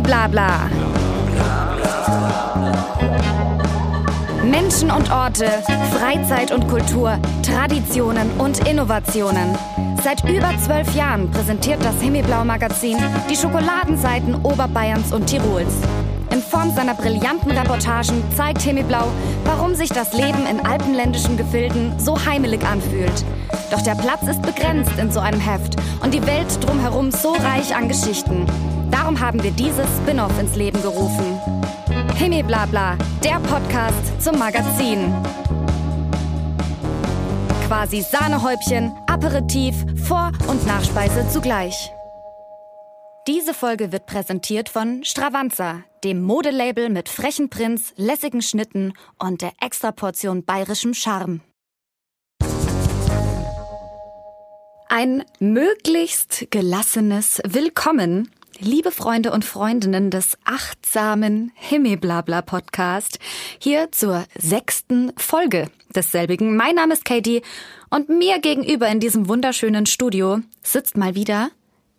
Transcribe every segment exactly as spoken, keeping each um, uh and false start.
Himmelblabla. Menschen und Orte, Freizeit und Kultur, Traditionen und Innovationen. Seit über zwölf Jahren präsentiert das Himmelblau-Magazin die Schokoladenseiten Oberbayerns und Tirols. In Form seiner brillanten Reportagen zeigt Himmelblau, warum sich das Leben in alpenländischen Gefilden so heimelig anfühlt. Doch der Platz ist begrenzt in so einem Heft und die Welt drumherum so reich an Geschichten. Darum haben wir dieses Spin-off ins Leben gerufen. Himmelblabla, der Podcast zum Magazin. Quasi Sahnehäubchen, Aperitif, Vor- und Nachspeise zugleich. Diese Folge wird präsentiert von Stravanza, dem Modelabel mit frechen Prints, lässigen Schnitten und der Extraportion bayerischem Charme. Ein möglichst gelassenes Willkommen, liebe Freunde und Freundinnen des achtsamen Himmelblabla-Podcast, hier zur sechsten Folge desselbigen. Mein Name ist Katie und mir gegenüber in diesem wunderschönen Studio sitzt mal wieder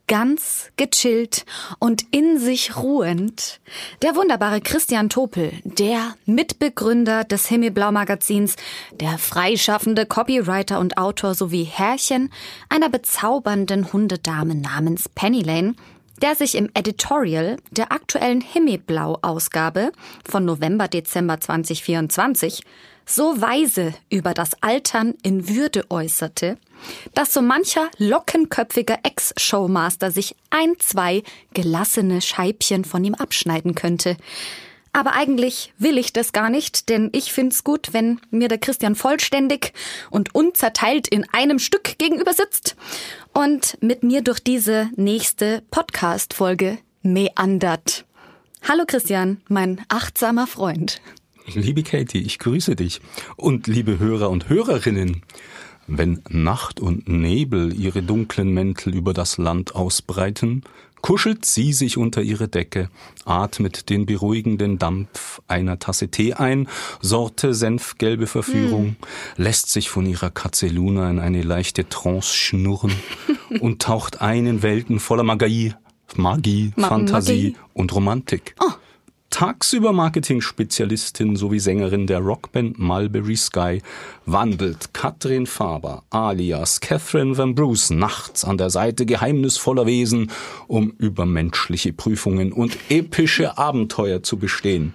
ganz gechillt und in sich ruhend der wunderbare Christian Topel, der Mitbegründer des Himmelblau-Magazins, der freischaffende Copywriter und Autor sowie Herrchen einer bezaubernden Hundedame namens Penny Lane, der sich im Editorial der aktuellen Himmelblau-Ausgabe von November-Dezember zwanzig vierundzwanzig so weise über das Altern in Würde äußerte, dass so mancher lockenköpfiger Ex-Showmaster sich ein, zwei gelassene Scheibchen von ihm abschneiden könnte. Aber eigentlich will ich das gar nicht, denn ich find's gut, wenn mir der Christian vollständig und unzerteilt in einem Stück gegenüber sitzt und mit mir durch diese nächste Podcast-Folge meandert. Hallo Christian, mein achtsamer Freund. Liebe Katie, ich grüße dich. Und liebe Hörer und Hörerinnen, wenn Nacht und Nebel ihre dunklen Mäntel über das Land ausbreiten, kuschelt sie sich unter ihre Decke, atmet den beruhigenden Dampf einer Tasse Tee ein, Sorte senfgelbe Verführung, mm. lässt sich von ihrer Katze Luna in eine leichte Trance schnurren und taucht ein in Welten voller Magie, Magie, Ma- Fantasie Magie. und Romantik. Oh. Tagsüber Marketing-Spezialistin sowie Sängerin der Rockband Mulberry Sky wandelt Katrin Faber alias Catherine Van Bruce nachts an der Seite geheimnisvoller Wesen, um übermenschliche Prüfungen und epische Abenteuer zu bestehen.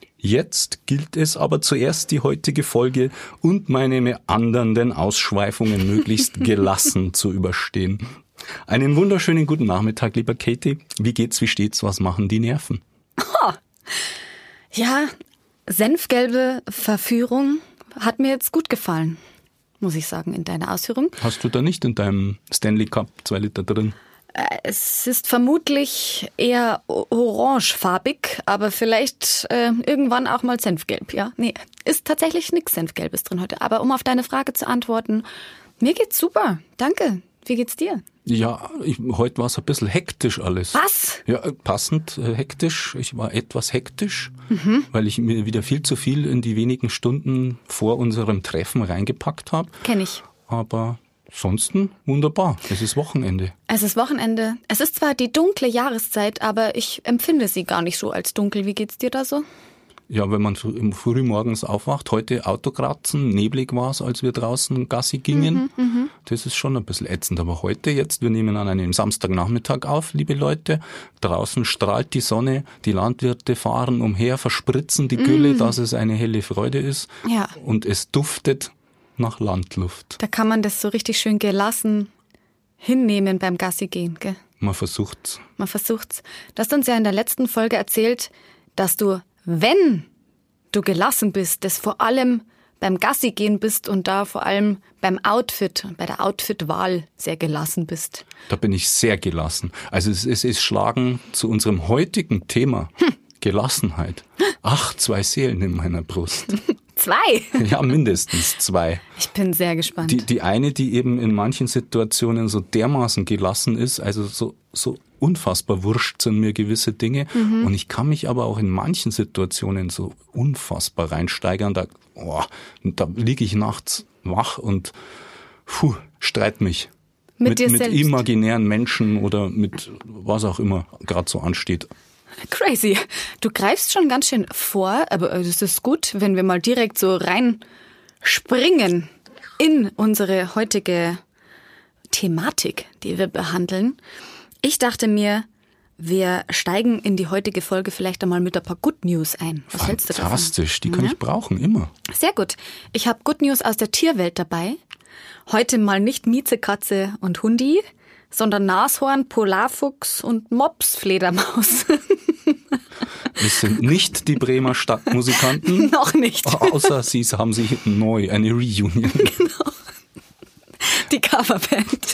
Jetzt gilt es aber zuerst, die heutige Folge und meine meandernden Ausschweifungen möglichst gelassen zu überstehen. Einen wunderschönen guten Nachmittag, lieber Katie. Wie geht's, wie steht's, was machen die Nerven? Oh. Ja, senfgelbe Verführung hat mir jetzt gut gefallen, muss ich sagen, in deiner Ausführung. Hast du da nicht in deinem Stanley Cup zwei Liter drin? Es ist vermutlich eher orangefarbig, aber vielleicht äh, irgendwann auch mal senfgelb, ja. Nee, ist tatsächlich nichts Senfgelbes drin heute. Aber um auf deine Frage zu antworten, mir geht's super, danke. Wie geht's dir? Ja, ich, heute war es ein bisschen hektisch alles. Was? Ja, passend äh, hektisch. Ich war etwas hektisch, mhm. weil ich mir wieder viel zu viel in die wenigen Stunden vor unserem Treffen reingepackt habe. Kenn ich. Aber ansonsten wunderbar. Es ist Wochenende. Es ist Wochenende. Es ist zwar die dunkle Jahreszeit, aber ich empfinde sie gar nicht so als dunkel. Wie geht's dir da so? Ja, wenn man früh morgens aufwacht, heute Autokratzen, neblig war es, als wir draußen Gassi gingen. Mhm, mh. Das ist schon ein bisschen ätzend. Aber heute, jetzt, wir nehmen an einem Samstagnachmittag auf, liebe Leute. Draußen strahlt die Sonne, die Landwirte fahren umher, verspritzen die Gülle, mhm. dass es eine helle Freude ist. Ja. Und es duftet nach Landluft. Da kann man das so richtig schön gelassen hinnehmen beim Gassi gehen, gell? Man versucht's. Man versucht's. Du hast uns ja in der letzten Folge erzählt, dass du, wenn du gelassen bist, das vor allem beim Gassi gehen bist und da vor allem beim Outfit, bei der Outfit-Wahl sehr gelassen bist. Da bin ich sehr gelassen. Also es, es ist Schlagen zu unserem heutigen Thema. Hm. Gelassenheit. Ach, zwei Seelen in meiner Brust. Zwei? Ja, mindestens zwei. Ich bin sehr gespannt. Die, die eine, die eben in manchen Situationen so dermaßen gelassen ist, also so, so unfassbar wurscht sind mir gewisse Dinge. Mhm. Und ich kann mich aber auch in manchen Situationen so unfassbar reinsteigern. Da, oh, da liege ich nachts wach und puh, streit mich. Mit, mit dir mit selbst? Imaginären Menschen oder mit was auch immer gerade so ansteht. Crazy. Du greifst schon ganz schön vor, aber es ist gut, wenn wir mal direkt so rein springen in unsere heutige Thematik, die wir behandeln. Ich dachte mir, wir steigen in die heutige Folge vielleicht einmal mit ein paar Good News ein. Was hältst du davon? Fantastisch, die kann ja? ich brauchen, immer. Sehr gut. Ich habe Good News aus der Tierwelt dabei. Heute mal nicht Miezekatze und Hundi, sondern Nashorn, Polarfuchs und Mopsfledermaus. Wir sind nicht die Bremer Stadtmusikanten. Noch nicht. Außer sie haben sich neu, eine Reunion. Genau. Die Coverband.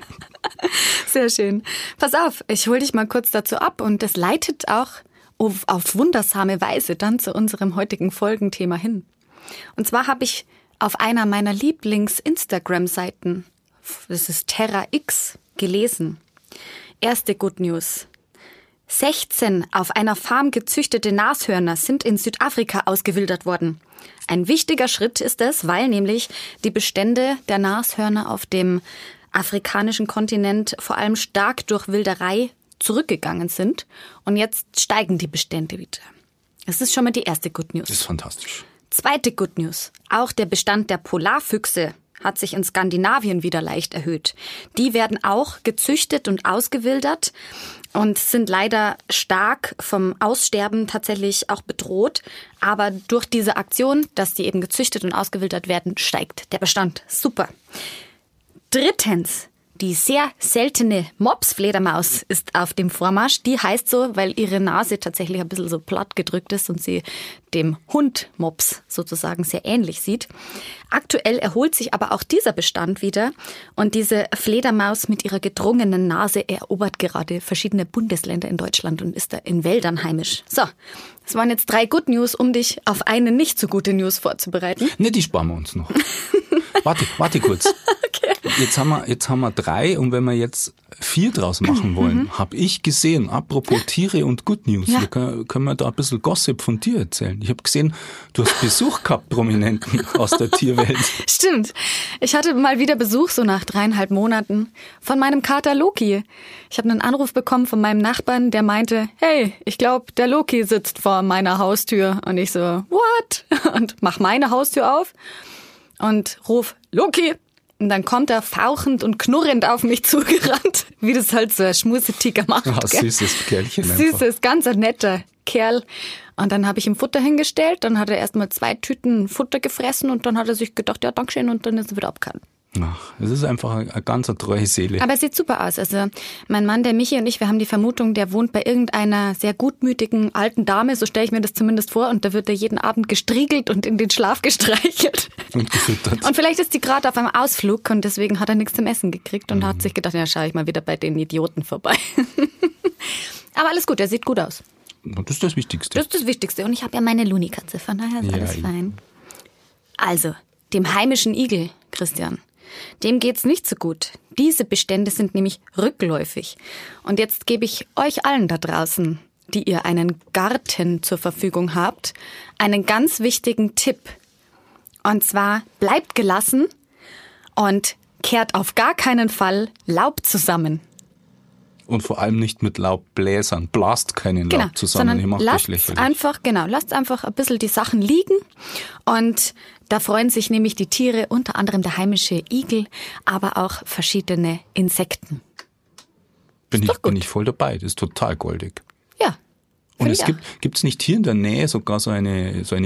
Sehr schön. Pass auf, ich hole dich mal kurz dazu ab und das leitet auch auf, auf wundersame Weise dann zu unserem heutigen Folgenthema hin. Und zwar habe ich auf einer meiner Lieblings-Instagram-Seiten, das ist Terra X, gelesen. Erste Good News. sechzehn auf einer Farm gezüchtete Nashörner sind in Südafrika ausgewildert worden. Ein wichtiger Schritt ist es, weil nämlich die Bestände der Nashörner auf dem afrikanischen Kontinent vor allem stark durch Wilderei zurückgegangen sind. Und jetzt steigen die Bestände wieder. Das ist schon mal die erste Good News. Das ist fantastisch. Zweite Good News. Auch der Bestand der Polarfüchse hat sich in Skandinavien wieder leicht erhöht. Die werden auch gezüchtet und ausgewildert und sind leider stark vom Aussterben tatsächlich auch bedroht. Aber durch diese Aktion, dass die eben gezüchtet und ausgewildert werden, steigt der Bestand. Super. Drittens. Die sehr seltene Mopsfledermaus ist auf dem Vormarsch. Die heißt so, weil ihre Nase tatsächlich ein bisschen so platt gedrückt ist und sie dem Hund Mops sozusagen sehr ähnlich sieht. Aktuell erholt sich aber auch dieser Bestand wieder und diese Fledermaus mit ihrer gedrungenen Nase erobert gerade verschiedene Bundesländer in Deutschland und ist da in Wäldern heimisch. So, das waren jetzt drei Good News, um dich auf eine nicht so gute News vorzubereiten. Ne, die sparen wir uns noch. Warte, warte kurz. Okay. Jetzt haben wir, jetzt haben wir drei und wenn wir jetzt vier draus machen wollen, mhm. habe ich gesehen, apropos Tiere und Good News, ja. wir können, können wir da ein bisschen Gossip von dir erzählen. Ich habe gesehen, du hast Besuch gehabt, Prominenten aus der Tierwelt. Stimmt. Ich hatte mal wieder Besuch, so nach dreieinhalb Monaten, von meinem Kater Loki. Ich habe einen Anruf bekommen von meinem Nachbarn, der meinte, hey, ich glaube, der Loki sitzt vor meiner Haustür. Und ich so, what? Und mach meine Haustür auf und ruf, Loki! Und dann kommt er fauchend und knurrend auf mich zugerannt, wie das halt so ein Schmusetiger macht. Ah, süßes Kerlchen. Süßes, ganz ein netter Kerl. Und dann habe ich ihm Futter hingestellt, dann hat er erstmal zwei Tüten Futter gefressen und dann hat er sich gedacht, ja, Dankeschön, und dann ist er wieder abgehauen. Ach, es ist einfach eine ganz treue Seele. Aber er sieht super aus. Also mein Mann, der Michi und ich, wir haben die Vermutung, der wohnt bei irgendeiner sehr gutmütigen alten Dame, so stelle ich mir das zumindest vor, und da wird er jeden Abend gestriegelt und in den Schlaf gestreichelt. Und gefüttert. Und vielleicht ist die gerade auf einem Ausflug und deswegen hat er nichts zum Essen gekriegt und mhm. hat sich gedacht, ja, schaue ich mal wieder bei den Idioten vorbei. Aber alles gut, er sieht gut aus. Das ist das Wichtigste. Das ist das Wichtigste. Und ich habe ja meine Luni-Katze, von daher ist ja, alles fein. Also, dem heimischen Igel, Christian, dem geht's nicht so gut. Diese Bestände sind nämlich rückläufig. Und jetzt gebe ich euch allen da draußen, die ihr einen Garten zur Verfügung habt, einen ganz wichtigen Tipp. Und zwar, bleibt gelassen und kehrt auf gar keinen Fall Laub zusammen. Und vor allem nicht mit Laubbläsern. Blast keinen genau, Laub zusammen. Sondern lasst einfach, genau, lasst einfach ein bisschen die Sachen liegen. Und da freuen sich nämlich die Tiere, unter anderem der heimische Igel, aber auch verschiedene Insekten. Bin ich, bin ich voll dabei. Das ist total goldig. Ja. Und es gibt, gibt's nicht hier in der Nähe sogar so eine, so eine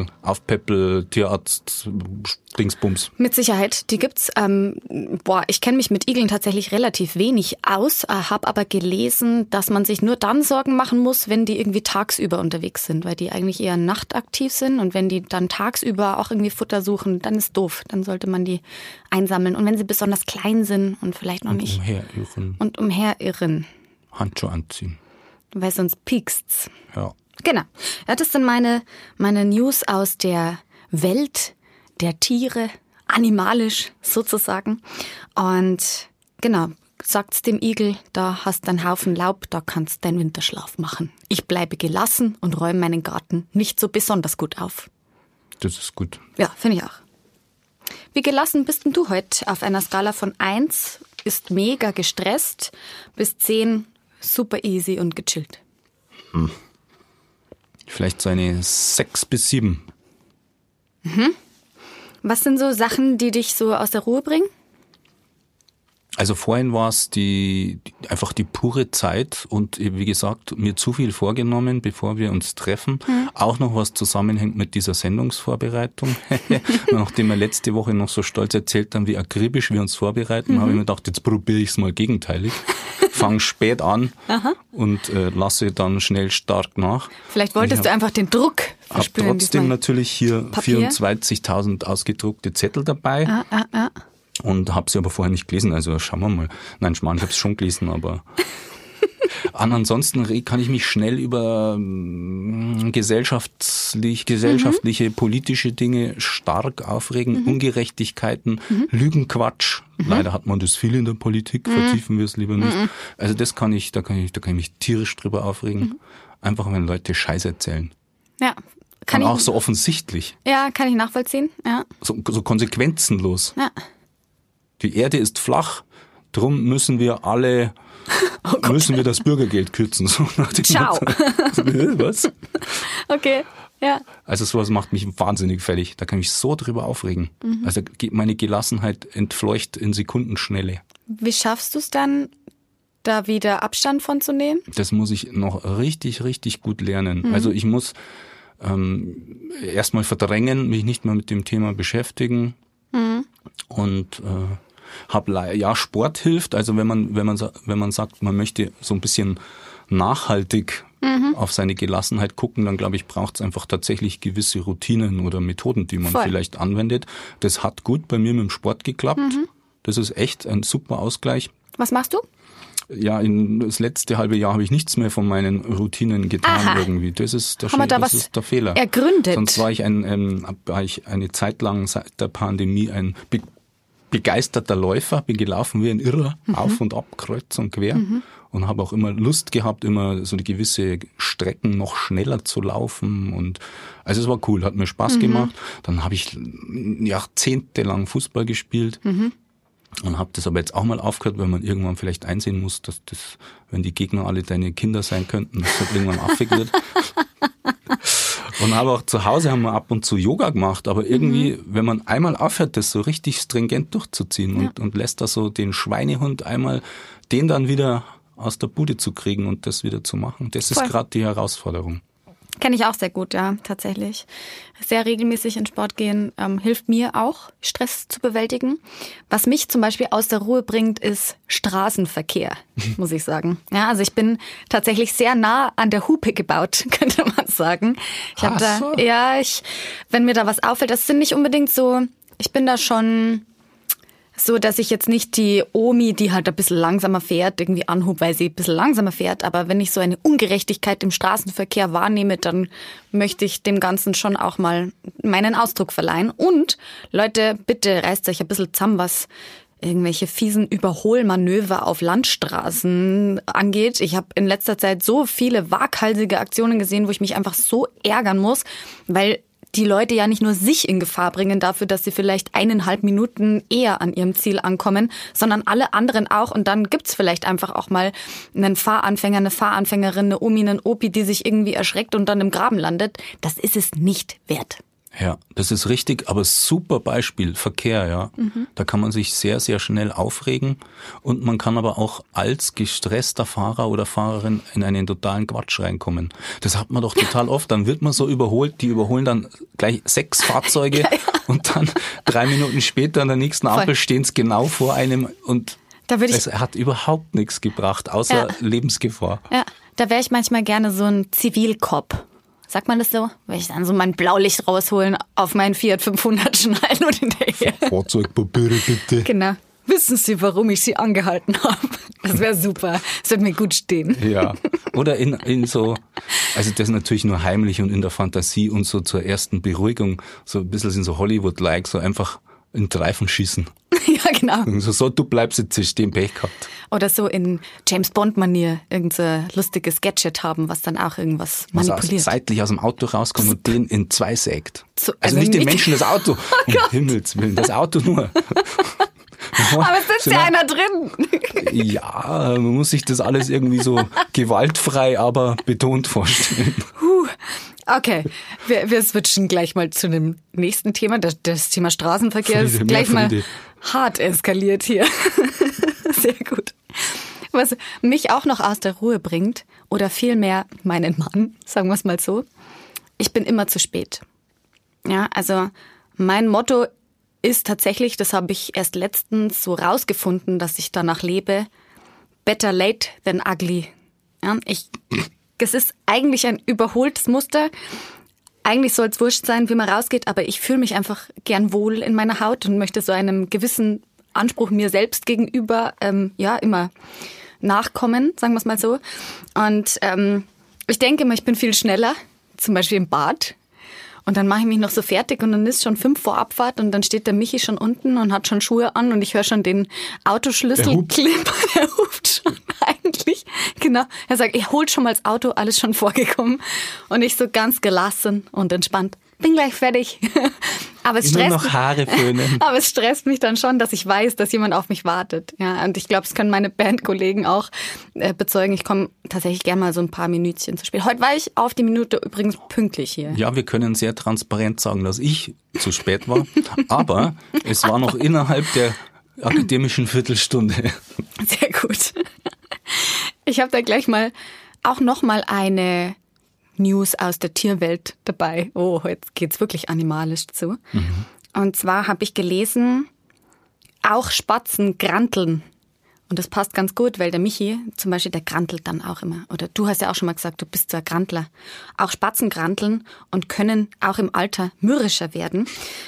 Igel-Aufpäppel-Tierarzt-Dingsbums? Mit Sicherheit, die gibt's. Ähm, boah, ich kenne mich mit Igeln tatsächlich relativ wenig aus, äh, habe aber gelesen, dass man sich nur dann Sorgen machen muss, wenn die irgendwie tagsüber unterwegs sind, weil die eigentlich eher nachtaktiv sind, und wenn die dann tagsüber auch irgendwie Futter suchen, dann ist doof. Dann sollte man die einsammeln. Und wenn sie besonders klein sind und vielleicht noch und nicht. Umherirren. Und umherirren. Handschuhe anziehen. Weil sonst piekst's. Ja. Genau. Ja, das sind meine, meine News aus der Welt der Tiere, animalisch sozusagen. Und genau, sagt's dem Igel, da hast du einen Haufen Laub, da kannst du deinen Winterschlaf machen. Ich bleibe gelassen und räume meinen Garten nicht so besonders gut auf. Das ist gut. Ja, finde ich auch. Wie gelassen bist denn du heute auf einer Skala von eins, ist mega gestresst, bis zehn super easy und gechillt? hm, vielleicht so eine sechs bis sieben. Mhm. Was sind so Sachen, die dich so aus der Ruhe bringen? Also vorhin war es die, die einfach die pure Zeit und wie gesagt, mir zu viel vorgenommen, bevor wir uns treffen. Hm. Auch noch was zusammenhängt mit dieser Sendungsvorbereitung. Nachdem wir letzte Woche noch so stolz erzählt haben, wie akribisch wir uns vorbereiten, mhm. habe ich mir gedacht, jetzt probiere ich es mal gegenteilig. Fange spät an Aha. und äh, lasse dann schnell stark nach. Vielleicht wolltest hab, du einfach den Druck verspüren. Ich habe trotzdem natürlich hier vierundzwanzigtausend ausgedruckte Zettel dabei. Ah, ah, ah. Und habe sie aber vorher nicht gelesen, also schauen wir mal. Nein, Schmarrn, ich habe es schon gelesen, aber ansonsten kann ich mich schnell über ähm, gesellschaftlich, gesellschaftliche, mhm. politische Dinge stark aufregen, mhm. Ungerechtigkeiten, mhm. Lügenquatsch. Mhm. Leider hat man das viel in der Politik, mhm. vertiefen wir es lieber nicht. Mhm. Also das kann ich, da kann ich, da kann ich mich tierisch drüber aufregen. Mhm. Einfach wenn Leute Scheiß erzählen. Ja. Kann Und ich, auch so offensichtlich. Ja, kann ich nachvollziehen. Ja. So, so konsequenzenlos. Ja. Die Erde ist flach, drum müssen wir alle, oh müssen wir das Bürgergeld kürzen. So nach dem Ciao. Was? Okay, ja. Also sowas macht mich wahnsinnig fertig. Da kann ich mich so drüber aufregen. Mhm. Also meine Gelassenheit entfleucht in Sekundenschnelle. Wie schaffst du es dann, da wieder Abstand von zu nehmen? Das muss ich noch richtig, richtig gut lernen. Mhm. Also ich muss ähm, erstmal verdrängen, mich nicht mehr mit dem Thema beschäftigen. Mhm. Und äh, hab ja, Sport hilft, also wenn man wenn man wenn man sagt, man möchte so ein bisschen nachhaltig mhm. auf seine Gelassenheit gucken, dann glaube ich, braucht es einfach tatsächlich gewisse Routinen oder Methoden, die man Voll. vielleicht anwendet. Das hat gut bei mir mit dem Sport geklappt. Mhm. Das ist echt ein super Ausgleich. Was machst du? Ja, in das letzte halbe Jahr habe ich nichts mehr von meinen Routinen getan. Aha. irgendwie. Das ist der, Haben wir da das was ist der Fehler. Ergründet? Sonst war ich ein ähm, war ich eine Zeit lang seit der Pandemie ein be- begeisterter Läufer, bin gelaufen wie ein Irrer, mhm. auf und ab, kreuz und quer mhm. und habe auch immer Lust gehabt, immer so eine gewisse Strecken noch schneller zu laufen und also es war cool, hat mir Spaß mhm. gemacht. Dann habe ich jahrzehntelang Fußball gespielt. Mhm. Und habe das aber jetzt auch mal aufgehört, weil man irgendwann vielleicht einsehen muss, dass das, wenn die Gegner alle deine Kinder sein könnten, dass das irgendwann affig wird. Und habe auch zu Hause haben wir ab und zu Yoga gemacht, aber irgendwie, mhm. wenn man einmal aufhört, das so richtig stringent durchzuziehen ja. und, und lässt da so den Schweinehund einmal, den dann wieder aus der Bude zu kriegen und das wieder zu machen, das Voll. ist gerade die Herausforderung. Kenne ich auch sehr gut, ja, tatsächlich. Sehr regelmäßig in Sport gehen ähm, hilft mir auch, Stress zu bewältigen. Was mich zum Beispiel aus der Ruhe bringt, ist Straßenverkehr, muss ich sagen. Ja, also ich bin tatsächlich sehr nah an der Hupe gebaut, könnte man sagen. Ich habe da, so. ja, ich, wenn mir da was auffällt, das sind nicht unbedingt so, ich bin da schon so, dass ich jetzt nicht die Omi, die halt ein bisschen langsamer fährt, irgendwie anhub, weil sie ein bisschen langsamer fährt. Aber wenn ich so eine Ungerechtigkeit im Straßenverkehr wahrnehme, dann möchte ich dem Ganzen schon auch mal meinen Ausdruck verleihen. Und Leute, bitte reißt euch ein bisschen zusammen, was irgendwelche fiesen Überholmanöver auf Landstraßen angeht. Ich habe in letzter Zeit so viele waghalsige Aktionen gesehen, wo ich mich einfach so ärgern muss, weil die Leute ja nicht nur sich in Gefahr bringen dafür, dass sie vielleicht eineinhalb Minuten eher an ihrem Ziel ankommen, sondern alle anderen auch. Und dann gibt's vielleicht einfach auch mal einen Fahranfänger, eine Fahranfängerin, eine Omi, einen Opi, die sich irgendwie erschreckt und dann im Graben landet. Das ist es nicht wert. Ja, das ist richtig, aber super Beispiel, Verkehr, ja. Mhm. Da kann man sich sehr, sehr schnell aufregen und man kann aber auch als gestresster Fahrer oder Fahrerin in einen totalen Quatsch reinkommen. Das hat man doch total oft, dann wird man so überholt, die überholen dann gleich sechs Fahrzeuge ja, ja. und dann drei Minuten später an der nächsten Ampel stehen es genau vor einem und da würde ich, es hat überhaupt nichts gebracht, außer ja. Lebensgefahr. Ja, da wäre ich manchmal gerne so ein Zivilcop. Sagt man das so? Will ich dann so mein Blaulicht rausholen, auf meinen Fiat fünfhundert schnallen und hinterher. Fahrzeugpapiere bitte. Genau. Wissen Sie, warum ich Sie angehalten habe? Das wäre super. Das würde mir gut stehen. Ja. Oder in, in so, also das natürlich nur heimlich und in der Fantasie und so zur ersten Beruhigung, so ein bisschen in so Hollywood-like, so einfach in Reifen schießen. Ja, genau. Und so, so, du bleibst jetzt stehen, Pech gehabt. Oder so in James-Bond-Manier irgendein lustiges Gadget haben, was dann auch irgendwas was manipuliert. Was seitlich aus dem Auto rauskommt und den in zwei sägt. So, also, also nicht den Menschen, das Auto. Oh um Himmels Willen, das Auto nur. Aber es sitzt ja einer drin. Ja, man muss sich das alles irgendwie so gewaltfrei, aber betont vorstellen. Huh. Okay, wir, wir switchen gleich mal zu dem nächsten Thema. Das, das Thema Straßenverkehr Friede, ist gleich mal Friede. hart eskaliert hier. Sehr gut. Was mich auch noch aus der Ruhe bringt, oder vielmehr meinen Mann, sagen wir es mal so, ich bin immer zu spät. Ja, also mein Motto ist tatsächlich, das habe ich erst letztens so rausgefunden, dass ich danach lebe, better late than ugly. Ja, ich, es ist eigentlich ein überholtes Muster. Eigentlich soll es wurscht sein, wie man rausgeht, aber ich fühle mich einfach gern wohl in meiner Haut und möchte so einem gewissen Anspruch mir selbst gegenüber ähm, ja immer nachkommen, sagen wir es mal so. Und ähm, ich denke immer, ich bin viel schneller, zum Beispiel im Bad. Und dann mache ich mich noch so fertig und dann ist schon fünf vor Abfahrt und dann steht der Michi schon unten und hat schon Schuhe an und ich höre schon den Autoschlüssel klimpern. Er ruft schon eigentlich. Genau. Er sagt, er holt schon mal das Auto, alles schon vorgekommen. Und ich so ganz gelassen und entspannt. Bin gleich fertig. Aber es Nur stresst noch Haare föhnen. Aber es stresst mich dann schon, dass ich weiß, dass jemand auf mich wartet. Ja, und ich glaube, das können meine Bandkollegen auch äh, bezeugen. Ich komme tatsächlich gerne mal so ein paar Minütchen zu spät. Heute war ich auf die Minute übrigens pünktlich hier. Ja, wir können sehr transparent sagen, dass ich zu spät war. Aber es war noch innerhalb der akademischen Viertelstunde. Sehr gut. Ich habe da gleich mal auch noch mal eine News aus der Tierwelt dabei. Oh, jetzt geht's wirklich animalisch zu. Mhm. Und zwar habe ich gelesen, auch Spatzen granteln. Und das passt ganz gut, weil der Michi zum Beispiel, der grantelt dann auch immer. Oder du hast ja auch schon mal gesagt, du bist so ein Grantler. Auch Spatzen granteln und können auch im Alter mürrischer werden.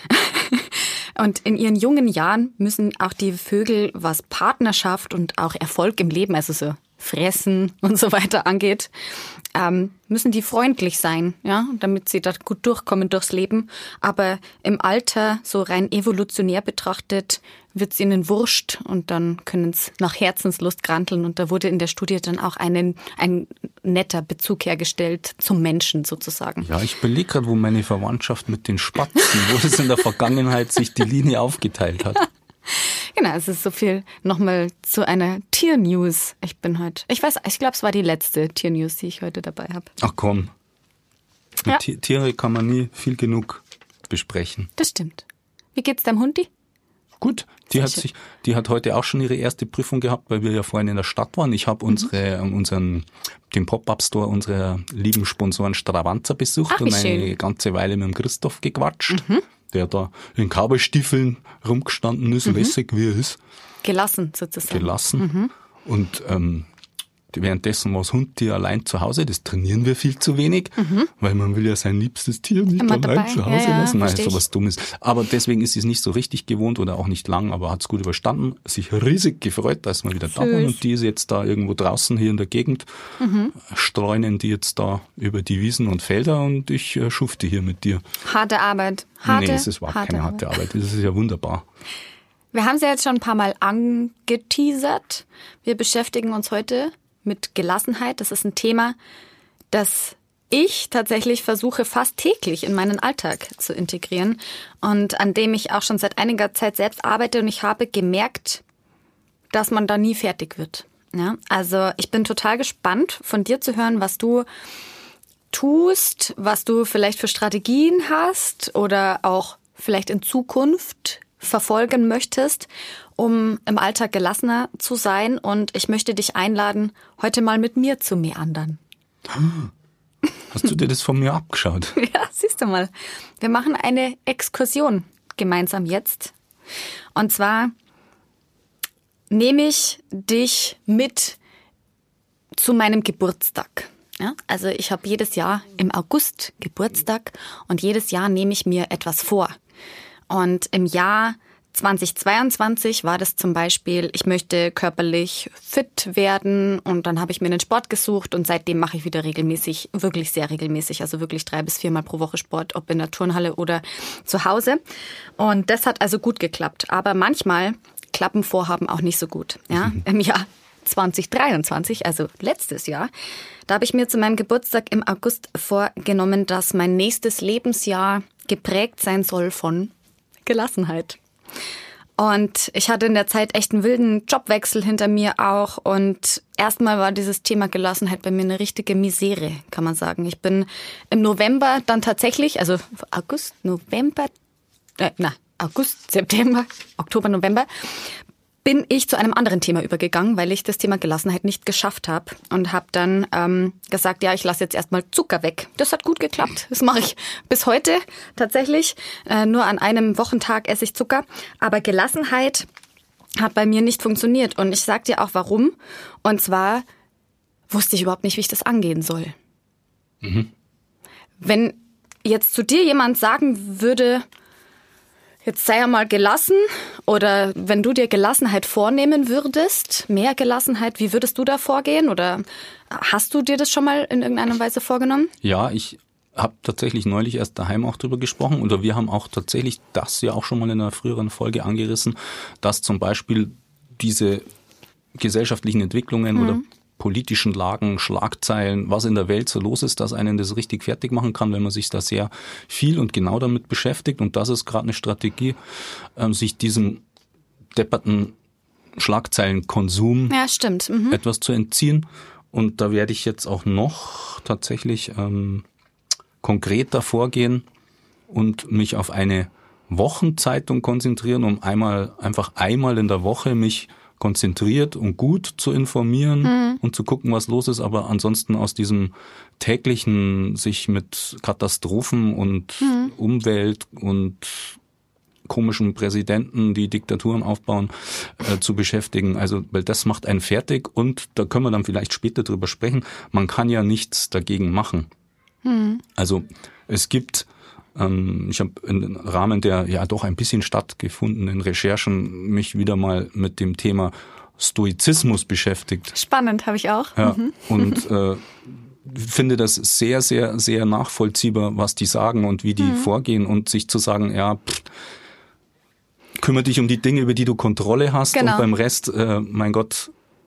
Und in ihren jungen Jahren müssen auch die Vögel, was Partnerschaft und auch Erfolg im Leben, also so Fressen und so weiter angeht, ähm, müssen die freundlich sein, ja, damit sie da gut durchkommen durchs Leben. Aber im Alter, so rein evolutionär betrachtet, wird's ihnen wurscht und dann können sie nach Herzenslust granteln. Und da wurde in der Studie dann auch einen, ein netter Bezug hergestellt zum Menschen sozusagen. Ja, ich belege gerade, wo meine Verwandtschaft mit den Spatzen, wo es in der Vergangenheit sich die Linie aufgeteilt hat. Genau, es ist so viel nochmal zu einer Tiernews. Ich bin heute, ich weiß, ich glaube, es war die letzte Tiernews, die ich heute dabei habe. Ach komm, Ja. T- Tiere kann man nie viel genug besprechen. Das stimmt. Wie geht's deinem Hundi? Gut, die Sehr hat schön. sich, die hat heute auch schon ihre erste Prüfung gehabt, weil wir ja vorhin in der Stadt waren. Ich habe unsere, Mhm. unseren, den Pop-Up-Store unserer lieben Sponsoren Stravaza besucht Ach, wie und eine schön. ganze Weile mit dem Christoph gequatscht, der da in Cowboystiefeln rumgestanden ist, lässig wie er ist, Gelassen sozusagen. gelassen. Und ähm, währenddessen war das Hundtier allein zu Hause. Das trainieren wir viel zu wenig, weil man will ja sein liebstes Tier nicht Immer allein dabei. zu Hause Ja, ja, lassen. Nein, versteh ich. sowas Dummes. Aber deswegen ist es nicht so richtig gewohnt oder auch nicht lang, aber hat es gut überstanden. Sich riesig gefreut, dass wir wieder da waren. Und die ist jetzt da irgendwo draußen hier in der Gegend. Streunen die jetzt da über die Wiesen und Felder und ich äh, schufte hier mit dir. Harte Arbeit. Harte, nee, es ist überhaupt harte keine harte Arbeit. Das ist ja wunderbar. Wir haben es ja jetzt schon ein paar Mal angeteasert. Wir beschäftigen uns heute mit Gelassenheit. Das ist ein Thema, das ich tatsächlich versuche fast täglich in meinen Alltag zu integrieren und an dem ich auch schon seit einiger Zeit selbst arbeite und ich habe gemerkt, dass man da nie fertig wird. Ja, also ich bin total gespannt, von dir zu hören, was du tust, was du vielleicht für Strategien hast oder auch vielleicht in Zukunft verfolgen möchtest, um im Alltag gelassener zu sein. Und ich möchte dich einladen, heute mal mit mir zu meandern. Hast du dir das von mir abgeschaut? Ja, siehst du mal. Wir machen eine Exkursion gemeinsam jetzt. Und zwar nehme ich dich mit zu meinem Geburtstag. Ja, also ich habe jedes Jahr im August Geburtstag und jedes Jahr nehme ich mir etwas vor. Und im Jahr zweitausendzweiundzwanzig war das zum Beispiel, ich möchte körperlich fit werden und dann habe ich mir einen Sport gesucht und seitdem mache ich wieder regelmäßig, wirklich sehr regelmäßig, also wirklich drei bis viermal pro Woche Sport, ob in der Turnhalle oder zu Hause. Und das hat also gut geklappt. Aber manchmal klappen Vorhaben auch nicht so gut. Ja, mhm. Im Jahr zweitausenddreiundzwanzig, also letztes Jahr, da habe ich mir zu meinem Geburtstag im August vorgenommen, dass mein nächstes Lebensjahr geprägt sein soll von Gelassenheit. Und ich hatte in der Zeit echt einen wilden Jobwechsel hinter mir auch. Und erstmal war dieses Thema Gelassenheit bei mir eine richtige Misere, kann man sagen. Ich bin im November dann tatsächlich, also August, November, äh, na, August, September, Oktober, November, bin ich zu einem anderen Thema übergegangen, weil ich das Thema Gelassenheit nicht geschafft habe und habe dann ähm, gesagt, ja, ich lasse jetzt erstmal Zucker weg. Das hat gut geklappt. Das mache ich bis heute tatsächlich. Äh, nur an einem Wochentag esse ich Zucker. Aber Gelassenheit hat bei mir nicht funktioniert. Und ich sag dir auch warum. Und zwar wusste ich überhaupt nicht, wie ich das angehen soll. Mhm. Wenn jetzt zu dir jemand sagen würde, jetzt sei ja mal gelassen, oder wenn du dir Gelassenheit vornehmen würdest, mehr Gelassenheit, wie würdest du da vorgehen? Oder hast du dir das schon mal in irgendeiner Weise vorgenommen? Ja, ich habe tatsächlich neulich erst daheim auch drüber gesprochen, oder wir haben auch tatsächlich das ja auch schon mal in einer früheren Folge angerissen, dass zum Beispiel diese gesellschaftlichen Entwicklungen mhm. oder politischen Lagen, Schlagzeilen, was in der Welt so los ist, dass einen das richtig fertig machen kann, wenn man sich da sehr viel und genau damit beschäftigt. Und das ist gerade eine Strategie, sich diesem depperten Schlagzeilenkonsum ja, stimmt. Mhm. etwas zu entziehen. Und da werde ich jetzt auch noch tatsächlich ähm, konkreter vorgehen und mich auf eine Wochenzeitung konzentrieren, um einmal einfach einmal in der Woche mich konzentriert und gut zu informieren mhm. und zu gucken, was los ist, aber ansonsten aus diesem täglichen sich mit Katastrophen und mhm. Umwelt und komischen Präsidenten, die Diktaturen aufbauen, äh, zu beschäftigen. Also, weil das macht einen fertig, und da können wir dann vielleicht später drüber sprechen. Man kann ja nichts dagegen machen. Mhm. Also es gibt Ich habe im Rahmen der ja doch ein bisschen stattgefundenen Recherchen mich wieder mal mit dem Thema Stoizismus beschäftigt. Spannend, habe ich auch. Ja, mhm. Und äh, finde das sehr, sehr, sehr nachvollziehbar, was die sagen und wie die mhm. vorgehen, und sich zu sagen, ja, pff, kümmere dich um die Dinge, über die du Kontrolle hast, genau. und beim Rest, äh, mein Gott,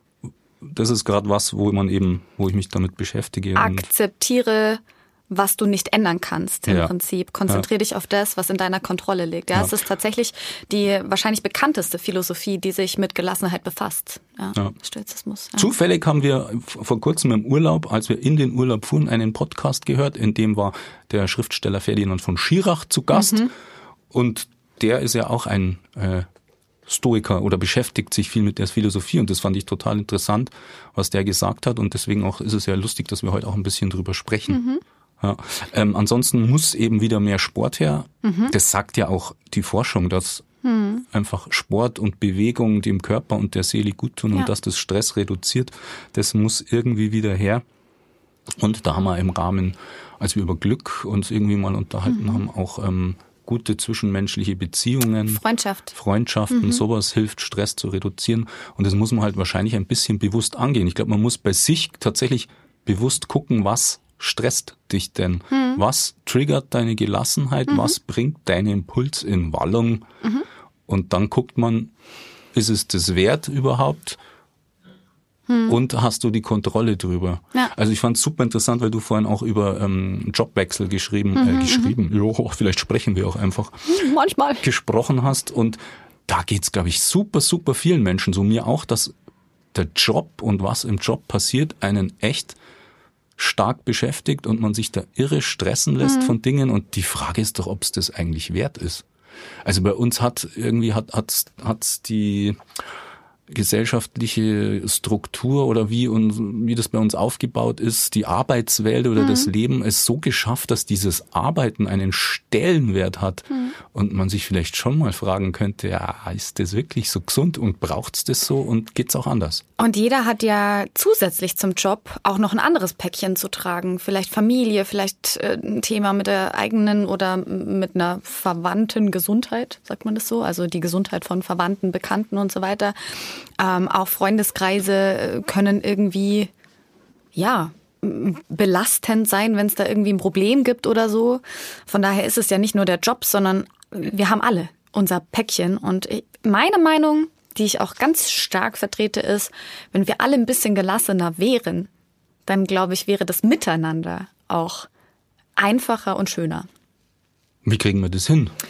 das ist gerade was, wo man eben, wo ich mich damit beschäftige. Akzeptiere, was du nicht ändern kannst im ja. Prinzip. Konzentriere ja. dich auf das, was in deiner Kontrolle liegt. Ja, ja. Es ist tatsächlich die wahrscheinlich bekannteste Philosophie, die sich mit Gelassenheit befasst. Ja, ja. Stoizismus. Ja. Zufällig haben wir vor kurzem im Urlaub, als wir in den Urlaub fuhren, einen Podcast gehört, in dem war der Schriftsteller Ferdinand von Schirach zu Gast. Mhm. Und der ist ja auch ein äh, Stoiker oder beschäftigt sich viel mit der Philosophie, und das fand ich total interessant, was der gesagt hat, und deswegen auch ist es ja lustig, dass wir heute auch ein bisschen drüber sprechen. Mhm. Ja. Ähm, ansonsten muss eben wieder mehr Sport her. Mhm. Das sagt ja auch die Forschung, dass mhm. einfach Sport und Bewegung dem Körper und der Seele gut tun, ja. und dass das Stress reduziert. Das muss irgendwie wieder her. Und da haben wir im Rahmen, als wir über Glück uns irgendwie mal unterhalten mhm. haben, auch ähm, gute zwischenmenschliche Beziehungen, Freundschaft. Freundschaften, mhm. sowas hilft, Stress zu reduzieren. Und das muss man halt wahrscheinlich ein bisschen bewusst angehen. Ich glaube, man muss bei sich tatsächlich bewusst gucken, was stresst dich denn? Hm. Was triggert deine Gelassenheit? Mhm. Was bringt deinen Impuls in Wallung? Mhm. Und dann guckt man, ist es das wert überhaupt? Hm. Und hast du die Kontrolle drüber? Ja. Also ich fand es super interessant, weil du vorhin auch über ähm, Jobwechsel geschrieben, mhm. äh, geschrieben, mhm. jo, vielleicht sprechen wir auch einfach, manchmal gesprochen hast. Und da geht's, glaube ich, super, super vielen Menschen, so mir auch, dass der Job und was im Job passiert, einen echt stark beschäftigt und man sich da irre stressen lässt mhm. von Dingen, und die Frage ist doch, ob es das eigentlich wert ist. Also bei uns hat irgendwie hat hat's, hat's die gesellschaftliche Struktur oder wie und wie das bei uns aufgebaut ist, die Arbeitswelt oder mhm. das Leben es so geschafft, dass dieses Arbeiten einen Stellenwert hat mhm. und man sich vielleicht schon mal fragen könnte, ja, ist das wirklich so gesund und braucht's das so und geht's auch anders? Und jeder hat ja zusätzlich zum Job auch noch ein anderes Päckchen zu tragen, vielleicht Familie, vielleicht ein Thema mit der eigenen oder mit einer verwandten Gesundheit, sagt man das so, also die Gesundheit von Verwandten, Bekannten und so weiter. Ähm, auch Freundeskreise können irgendwie, ja, belastend sein, wenn es da irgendwie ein Problem gibt oder so. Von daher ist es ja nicht nur der Job, sondern wir haben alle unser Päckchen. Und meine Meinung, die ich auch ganz stark vertrete, ist, wenn wir alle ein bisschen gelassener wären, dann glaube ich, wäre das Miteinander auch einfacher und schöner. Wie kriegen wir das hin?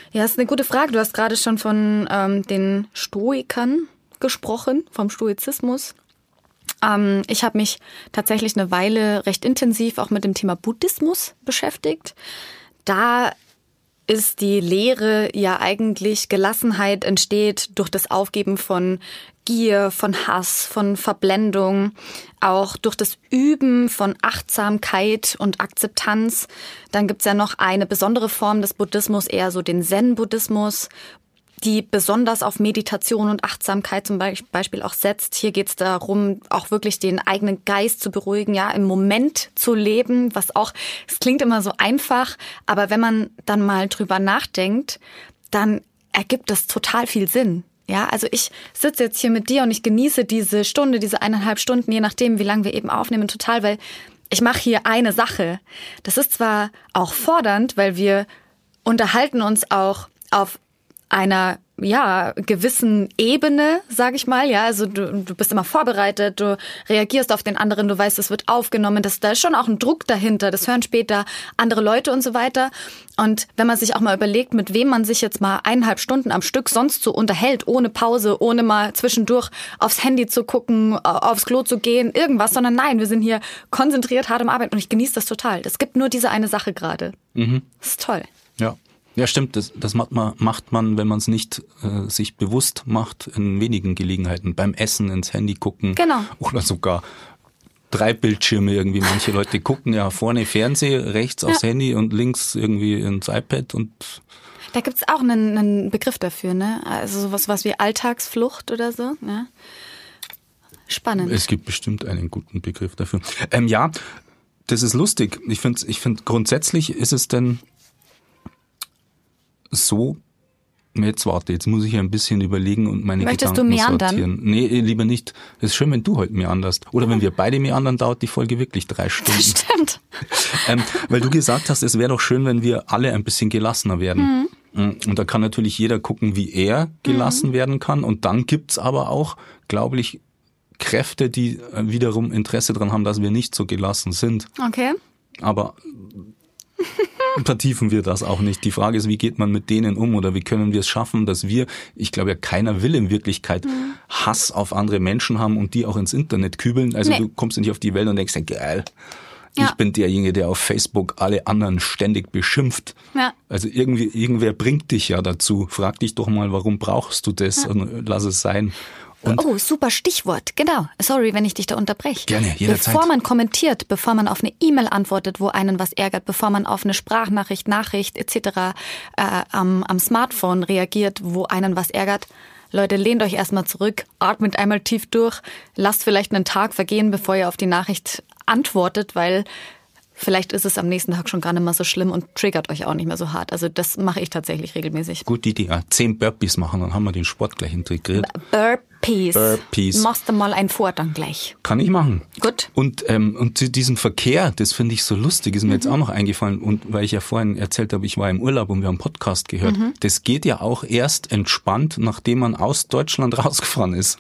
Ja, ist eine gute Frage. Du hast gerade schon von ähm, den Stoikern gesprochen, vom Stoizismus. Ähm, ich habe mich tatsächlich eine Weile recht intensiv auch mit dem Thema Buddhismus beschäftigt. Da ist die Lehre ja eigentlich, Gelassenheit entsteht durch das Aufgeben von Gier, von Hass, von Verblendung, auch durch das Üben von Achtsamkeit und Akzeptanz. Dann gibt's ja noch eine besondere Form des Buddhismus, eher so den Zen-Buddhismus, die besonders auf Meditation und Achtsamkeit zum Beispiel auch setzt. Hier geht es darum, auch wirklich den eigenen Geist zu beruhigen, ja, im Moment zu leben, was auch, es klingt immer so einfach, aber wenn man dann mal drüber nachdenkt, dann ergibt das total viel Sinn. Ja, also ich sitze jetzt hier mit dir und ich genieße diese Stunde, diese eineinhalb Stunden, je nachdem, wie lange wir eben aufnehmen, total, weil ich mache hier eine Sache. Das ist zwar auch fordernd, weil wir unterhalten uns auch auf einer ja gewissen Ebene, sage ich mal, ja, also du, du bist immer vorbereitet, du reagierst auf den anderen, du weißt, es wird aufgenommen, das, da ist schon auch ein Druck dahinter, das hören später andere Leute und so weiter. Und wenn man sich auch mal überlegt, mit wem man sich jetzt mal eineinhalb Stunden am Stück sonst so unterhält, ohne Pause, ohne mal zwischendurch aufs Handy zu gucken, aufs Klo zu gehen, irgendwas, sondern nein, wir sind hier konzentriert, hart am Arbeiten und ich genieße das total. Es gibt nur diese eine Sache gerade. Mhm. Das ist toll. Ja. Ja, stimmt. Das, das macht man, macht man, wenn man es nicht äh, sich bewusst macht, in wenigen Gelegenheiten. Beim Essen ins Handy gucken. Genau. Oder sogar drei Bildschirme irgendwie. Manche Leute gucken ja vorne Fernseher, rechts ja. aufs Handy und links irgendwie ins iPad und da gibt's auch einen, einen Begriff dafür, ne? Also sowas was wie Alltagsflucht oder so. Ja. Spannend. Es gibt bestimmt einen guten Begriff dafür. Ähm, ja, das ist lustig. Ich finde, ich finde grundsätzlich ist es denn so, jetzt warte, jetzt muss ich ein bisschen überlegen und meine Möchtest Gedanken du meandern? sortieren. Nee, lieber nicht. Es ist schön, wenn du heute meanderst. Oder wenn wir beide meandern, dauert die Folge wirklich drei Stunden. Das stimmt. ähm, weil du gesagt hast, es wäre doch schön, wenn wir alle ein bisschen gelassener werden. Mhm. Und da kann natürlich jeder gucken, wie er gelassen mhm. werden kann. Und dann gibt's aber auch, glaube ich, Kräfte, die wiederum Interesse daran haben, dass wir nicht so gelassen sind. Okay. Aber vertiefen wir das auch nicht. Die Frage ist, wie geht man mit denen um oder wie können wir es schaffen, dass wir, ich glaube ja, keiner will in Wirklichkeit mhm. Hass auf andere Menschen haben und die auch ins Internet kübeln. Also nee. Du kommst nicht auf die Welt und denkst, ja, geil, ja. ich bin derjenige, der auf Facebook alle anderen ständig beschimpft. Ja. Also irgendwie, irgendwer bringt dich ja dazu. Frag dich doch mal, warum brauchst du das? Ja. Und lass es sein. Und oh, super Stichwort, genau. Sorry, wenn ich dich da unterbreche. Gerne, jederzeit. Bevor man kommentiert, bevor man auf eine E-Mail antwortet, wo einen was ärgert, bevor man auf eine Sprachnachricht, Nachricht et cetera äh, am, am Smartphone reagiert, wo einen was ärgert, Leute, lehnt euch erstmal zurück, atmet einmal tief durch, lasst vielleicht einen Tag vergehen, bevor ihr auf die Nachricht antwortet, weil vielleicht ist es am nächsten Tag schon gar nicht mehr so schlimm und triggert euch auch nicht mehr so hart. Also das mache ich tatsächlich regelmäßig. Gute Idee. Ja, zehn Burpees machen, dann haben wir den Sport gleich integriert. Burpees. Burpees. Machst du mal ein vor dann gleich. Kann ich machen. Gut. Und ähm, und zu diesem Verkehr, das finde ich so lustig, ist mir mhm. jetzt auch noch eingefallen. Und weil ich ja vorhin erzählt habe, ich war im Urlaub und wir haben einen Podcast gehört. Mhm. Das geht ja auch erst entspannt, nachdem man aus Deutschland rausgefahren ist.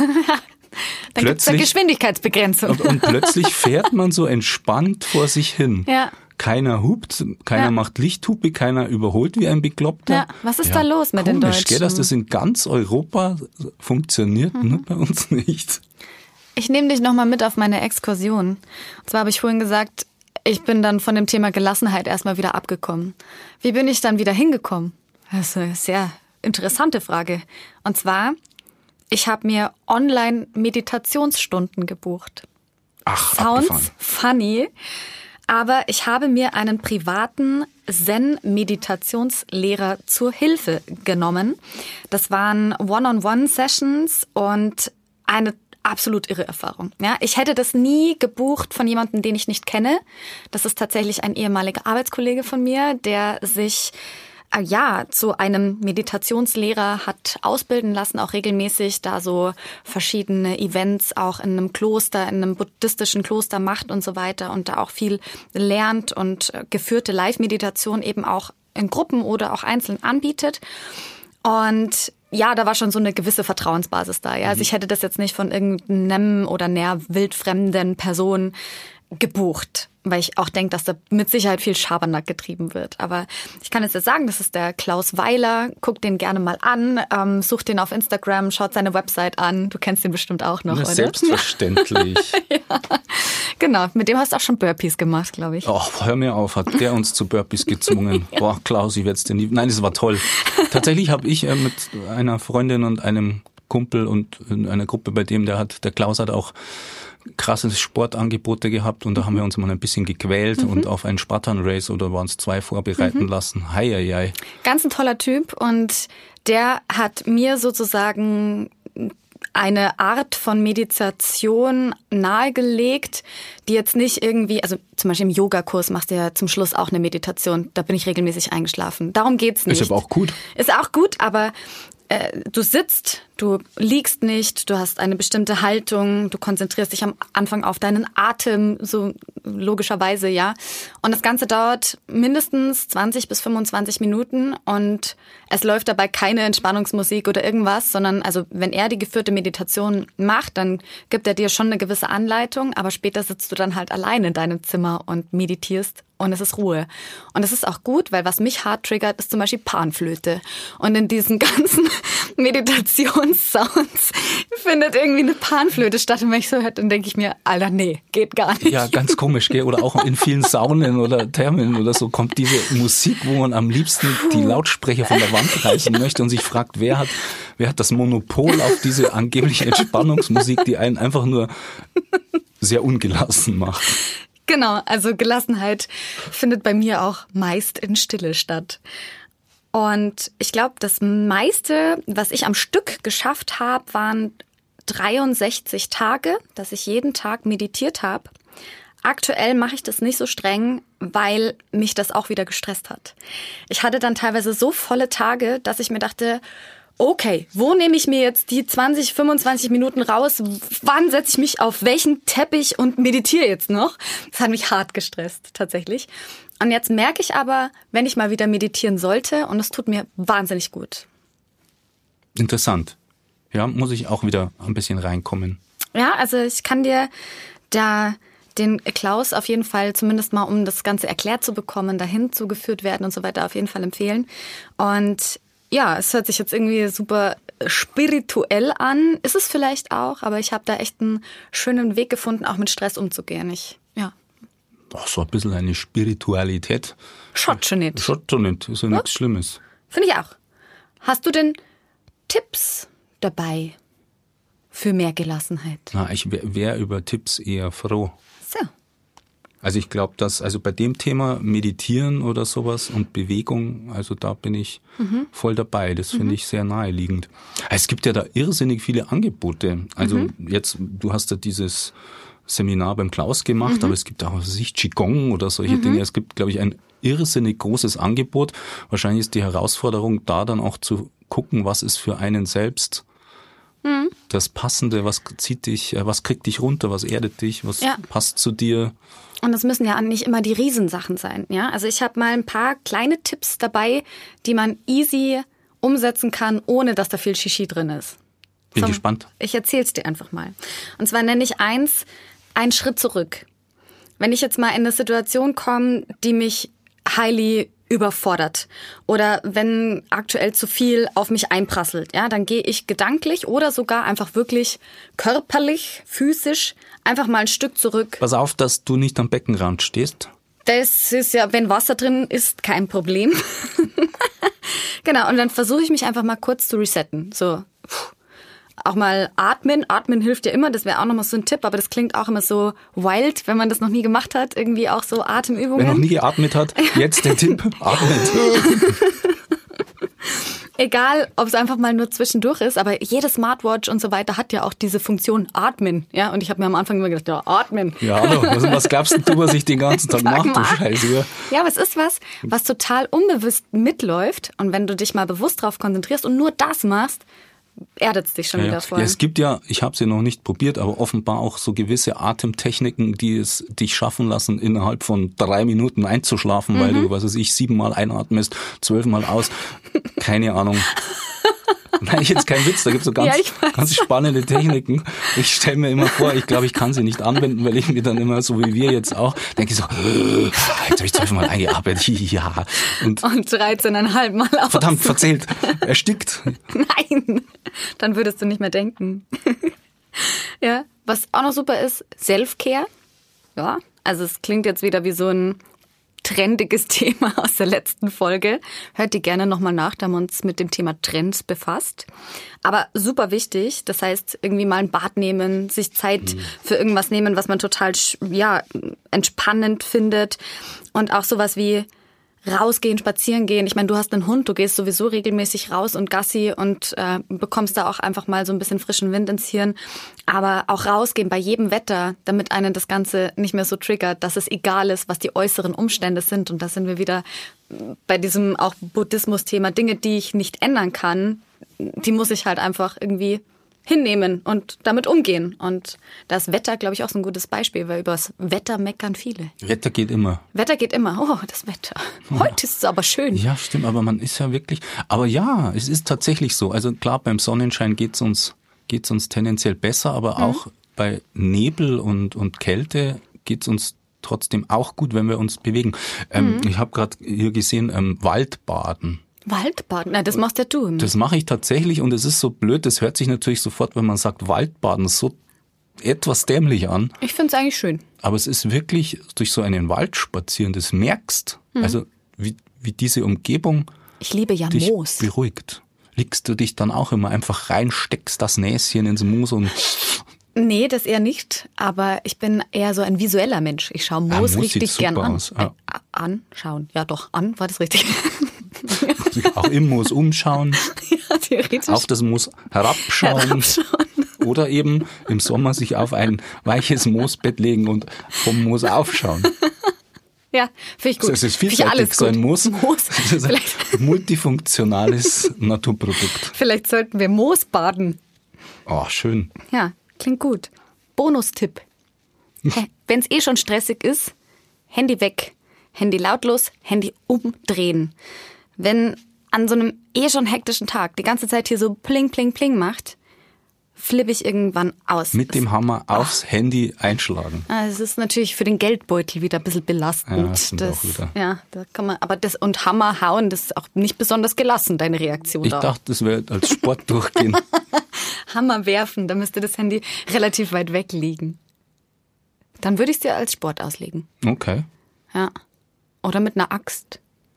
Dann gibt es eine Geschwindigkeitsbegrenzung. Und, und plötzlich fährt man so entspannt vor sich hin. Ja. Keiner hupt, keiner ja. macht Lichthupe, keiner überholt wie ein Bekloppter. Ja, was ist ja, da los mit komisch, den Deutschen? Gell, dass das in ganz Europa funktioniert, mhm. nur bei uns nicht. Ich nehme dich nochmal mit auf meine Exkursion. Und zwar habe ich vorhin gesagt, ich bin dann von dem Thema Gelassenheit erstmal wieder abgekommen. Wie bin ich dann wieder hingekommen? Das ist eine sehr interessante Frage. Und zwar, ich habe mir Online-Meditationsstunden gebucht. Ach, Sounds abgefahren. Funny. Aber ich habe mir einen privaten Zen-Meditationslehrer zur Hilfe genommen. Das waren One-on-One-Sessions und eine absolut irre Erfahrung. Ja, ich hätte das nie gebucht von jemandem, den ich nicht kenne. Das ist tatsächlich ein ehemaliger Arbeitskollege von mir, der sich ja, zu einem Meditationslehrer hat ausbilden lassen, auch regelmäßig da so verschiedene Events auch in einem Kloster, in einem buddhistischen Kloster macht und so weiter und da auch viel lernt und geführte Live-Meditation eben auch in Gruppen oder auch einzeln anbietet. Und ja, da war schon so eine gewisse Vertrauensbasis da. Ja, also ich hätte das jetzt nicht von irgendeinem oder einer wildfremden Person gebucht, weil ich auch denke, dass da mit Sicherheit viel Schabernack getrieben wird. Aber ich kann jetzt ja sagen, das ist der Klaus Weiler. Guck den gerne mal an, ähm, such den auf Instagram, schaut seine Website an. Du kennst den bestimmt auch noch, Na, oder? Selbstverständlich. Ja, genau. Mit dem hast du auch schon Burpees gemacht, glaube ich. Oh, hör mir auf, hat der uns zu Burpees gezwungen. Ja. Boah, Klaus, ich werde es dir nie... Nein, das war toll. Tatsächlich habe ich äh, mit einer Freundin und einem Kumpel und in einer Gruppe bei dem, der hat, der Klaus hat auch krasse Sportangebote gehabt und da haben wir uns mal ein bisschen gequält mhm. und auf einen Spartan-Race oder waren es zwei vorbereiten mhm. lassen. Hei, hei, hei. Ganz ein toller Typ und der hat mir sozusagen eine Art von Meditation nahegelegt, die jetzt nicht irgendwie, also zum Beispiel im Yogakurs machst du ja zum Schluss auch eine Meditation, da bin ich regelmäßig eingeschlafen. Darum geht's nicht. Ist aber auch gut. Ist auch gut, aber du sitzt, du liegst nicht, du hast eine bestimmte Haltung, du konzentrierst dich am Anfang auf deinen Atem, so logischerweise, ja. Und das Ganze dauert mindestens zwanzig bis fünfundzwanzig Minuten und es läuft dabei keine Entspannungsmusik oder irgendwas, sondern also wenn er die geführte Meditation macht, dann gibt er dir schon eine gewisse Anleitung, aber später sitzt du dann halt allein in deinem Zimmer und meditierst. Und es ist Ruhe. Und es ist auch gut, weil was mich hart triggert, ist zum Beispiel Panflöte. Und in diesen ganzen Meditationssounds findet irgendwie eine Panflöte statt. Und wenn ich so höre, dann denke ich mir, Alter, nee, geht gar nicht. Ja, ganz komisch, gell? Oder auch in vielen Saunen oder Thermen oder so kommt diese Musik, wo man am liebsten die Lautsprecher von der Wand reißen ja. möchte und sich fragt, wer hat, wer hat das Monopol auf diese angebliche Entspannungsmusik, die einen einfach nur sehr ungelassen macht. Genau, also Gelassenheit findet bei mir auch meist in Stille statt. Und ich glaube, das meiste, was ich am Stück geschafft habe, waren dreiundsechzig Tage, dass ich jeden Tag meditiert habe. Aktuell mache ich das nicht so streng, weil mich das auch wieder gestresst hat. Ich hatte dann teilweise so volle Tage, dass ich mir dachte, okay, wo nehme ich mir jetzt die zwanzig, fünfundzwanzig Minuten raus? Wann setze ich mich auf welchen Teppich und meditiere jetzt noch? Das hat mich hart gestresst, tatsächlich. Und jetzt merke ich aber, wenn ich mal wieder meditieren sollte, und es tut mir wahnsinnig gut. Interessant. Ja, muss ich auch wieder ein bisschen reinkommen. Ja, also ich kann dir da den Klaus auf jeden Fall, zumindest mal, um das Ganze erklärt zu bekommen, dahin zugeführt werden und so weiter, auf jeden Fall empfehlen. Und ja, es hört sich jetzt irgendwie super spirituell an. Ist es vielleicht auch, aber ich habe da echt einen schönen Weg gefunden, auch mit Stress umzugehen. Ich, ja. Ach, so ein bisschen eine Spiritualität. Schaut schon nicht. Schaut schon nicht, ist ja, ja? nichts Schlimmes. Finde ich auch. Hast du denn Tipps dabei für mehr Gelassenheit? Na, ich wäre wär über Tipps eher froh. So. Also ich glaube, dass also bei dem Thema Meditieren oder sowas und Bewegung, also da bin ich mhm. voll dabei. Das finde mhm. ich sehr naheliegend. Es gibt ja da irrsinnig viele Angebote. Also mhm. jetzt, du hast ja dieses Seminar beim Klaus gemacht, mhm. aber es gibt auch, was weiß ich, Qigong oder solche mhm. Dinge. Es gibt, glaube ich, ein irrsinnig großes Angebot. Wahrscheinlich ist die Herausforderung da dann auch zu gucken, was ist für einen selbst mhm. das Passende, was zieht dich, was kriegt dich runter, was erdet dich, was ja. passt zu dir. Und das müssen ja nicht immer die Riesensachen sein. Ja, also ich habe mal ein paar kleine Tipps dabei, die man easy umsetzen kann, ohne dass da viel Shishi drin ist. Bin so, gespannt. Ich erzähl's dir einfach mal. Und zwar nenne ich eins, einen Schritt zurück. Wenn ich jetzt mal in eine Situation komme, die mich highly überfordert oder wenn aktuell zu viel auf mich einprasselt, ja, dann gehe ich gedanklich oder sogar einfach wirklich körperlich, physisch einfach mal ein Stück zurück. Pass auf, dass du nicht am Beckenrand stehst. Das ist ja, wenn Wasser drin ist, kein Problem. Genau, und dann versuche ich mich einfach mal kurz zu resetten. So, auch mal atmen. Atmen hilft ja immer, das wäre auch nochmal so ein Tipp, aber das klingt auch immer so wild, wenn man das noch nie gemacht hat. Irgendwie auch so Atemübungen. Wer noch nie geatmet hat, jetzt der Tipp, atmet. Egal, ob es einfach mal nur zwischendurch ist, aber jede Smartwatch und so weiter hat ja auch diese Funktion Atmen. Ja, und ich habe mir am Anfang immer gedacht, ja, Atmen. Ja, hallo, was, was glaubst du, was ich den ganzen Tag mache, du Scheiße? Ja, aber es ist was, was total unbewusst mitläuft. Und wenn du dich mal bewusst drauf konzentrierst und nur das machst, erdet es dich schon ja, wieder voll. Ja, es gibt ja, ich habe sie noch nicht probiert, aber offenbar auch so gewisse Atemtechniken, die es dich schaffen lassen, innerhalb von drei Minuten einzuschlafen, mhm. weil du, was weiß ich, siebenmal einatmest, zwölfmal aus. Keine Ahnung. Nein, ich jetzt kein Witz, da gibt's so ganz, Ja, ganz spannende Techniken. Ich stelle mir immer vor, ich glaube, ich kann sie nicht anwenden, weil ich mir dann immer, so wie wir jetzt auch, denke so, jetzt habe ich zwölfmal eingearbeitet, ja. Und, Und dreizehneinhalb Mal aus. verdammt, verzählt, erstickt. Nein, dann würdest du nicht mehr denken. Ja, was auch noch super ist, Self-Care. Ja, also es klingt jetzt wieder wie so ein trendiges Thema aus der letzten Folge. Hört die gerne nochmal nach, da haben wir uns mit dem Thema Trends befasst. Aber super wichtig, das heißt irgendwie mal ein Bad nehmen, sich Zeit mhm. für irgendwas nehmen, was man total ja entspannend findet. Und auch sowas wie rausgehen, spazieren gehen. Ich meine, du hast einen Hund, du gehst sowieso regelmäßig raus und Gassi und äh, bekommst da auch einfach mal so ein bisschen frischen Wind ins Hirn. Aber auch rausgehen bei jedem Wetter, damit einen das Ganze nicht mehr so triggert, dass es egal ist, was die äußeren Umstände sind. Und da sind wir wieder bei diesem auch Buddhismus-Thema. Dinge, die ich nicht ändern kann, die muss ich halt einfach irgendwie hinnehmen und damit umgehen. Und das Wetter, glaube ich, auch so ein gutes Beispiel, weil über das Wetter meckern viele. Wetter geht immer. Wetter geht immer. Oh, das Wetter. Heute ist es aber schön. Ja, stimmt, aber man ist ja wirklich, aber ja, es ist tatsächlich so. Also klar, beim Sonnenschein geht's uns, geht's uns tendenziell besser, aber mhm. auch bei Nebel und, und Kälte geht's uns trotzdem auch gut, wenn wir uns bewegen. Ähm, mhm. Ich habe gerade hier gesehen, ähm, Waldbaden. Waldbaden? Na, das machst ja du. Das mache ich tatsächlich und es ist so blöd, das hört sich natürlich sofort, wenn man sagt Waldbaden, so etwas dämlich an. Ich finde es eigentlich schön. Aber es ist wirklich durch so einen Wald spazieren, das merkst, mhm. also wie, wie diese Umgebung ich liebe ja dich Moos. beruhigt. Legst du dich dann auch immer einfach rein, steckst das Näschen ins Moos und... Nee, das eher nicht, aber ich bin eher so ein visueller Mensch. Ich schaue Moos, ja, Moos richtig gern an. Aus. Ja. Äh, anschauen, ja doch, an, war das richtig? Auch im Moos umschauen, ja, theoretisch. auf das Moos herabschauen, herabschauen oder eben im Sommer sich auf ein weiches Moosbett legen und vom Moos aufschauen. Ja, finde ich gut. Das ist vielseitig, so ein Moos. Moos. Das ist ein multifunktionales Naturprodukt. Vielleicht sollten wir Moos baden. Oh, schön. Ja, klingt gut. Bonustipp. Wenn es eh schon stressig ist, Handy weg. Handy lautlos, Handy umdrehen. Wenn an so einem eh schon hektischen Tag die ganze Zeit hier so pling, pling, pling macht, flippe ich irgendwann aus. Mit dem Hammer aufs Ach. Handy einschlagen. Es ist natürlich für den Geldbeutel wieder ein bisschen belastend. Ja, das, das auch wieder. Ja, da kann man, aber das und Hammer hauen, das ist auch nicht besonders gelassen, deine Reaktion. Ich da. dachte, das wäre als Sport durchgehen. Hammer werfen, da müsste das Handy relativ weit weg liegen. Dann würde ich es dir als Sport auslegen. Okay. Ja. Oder mit einer Axt.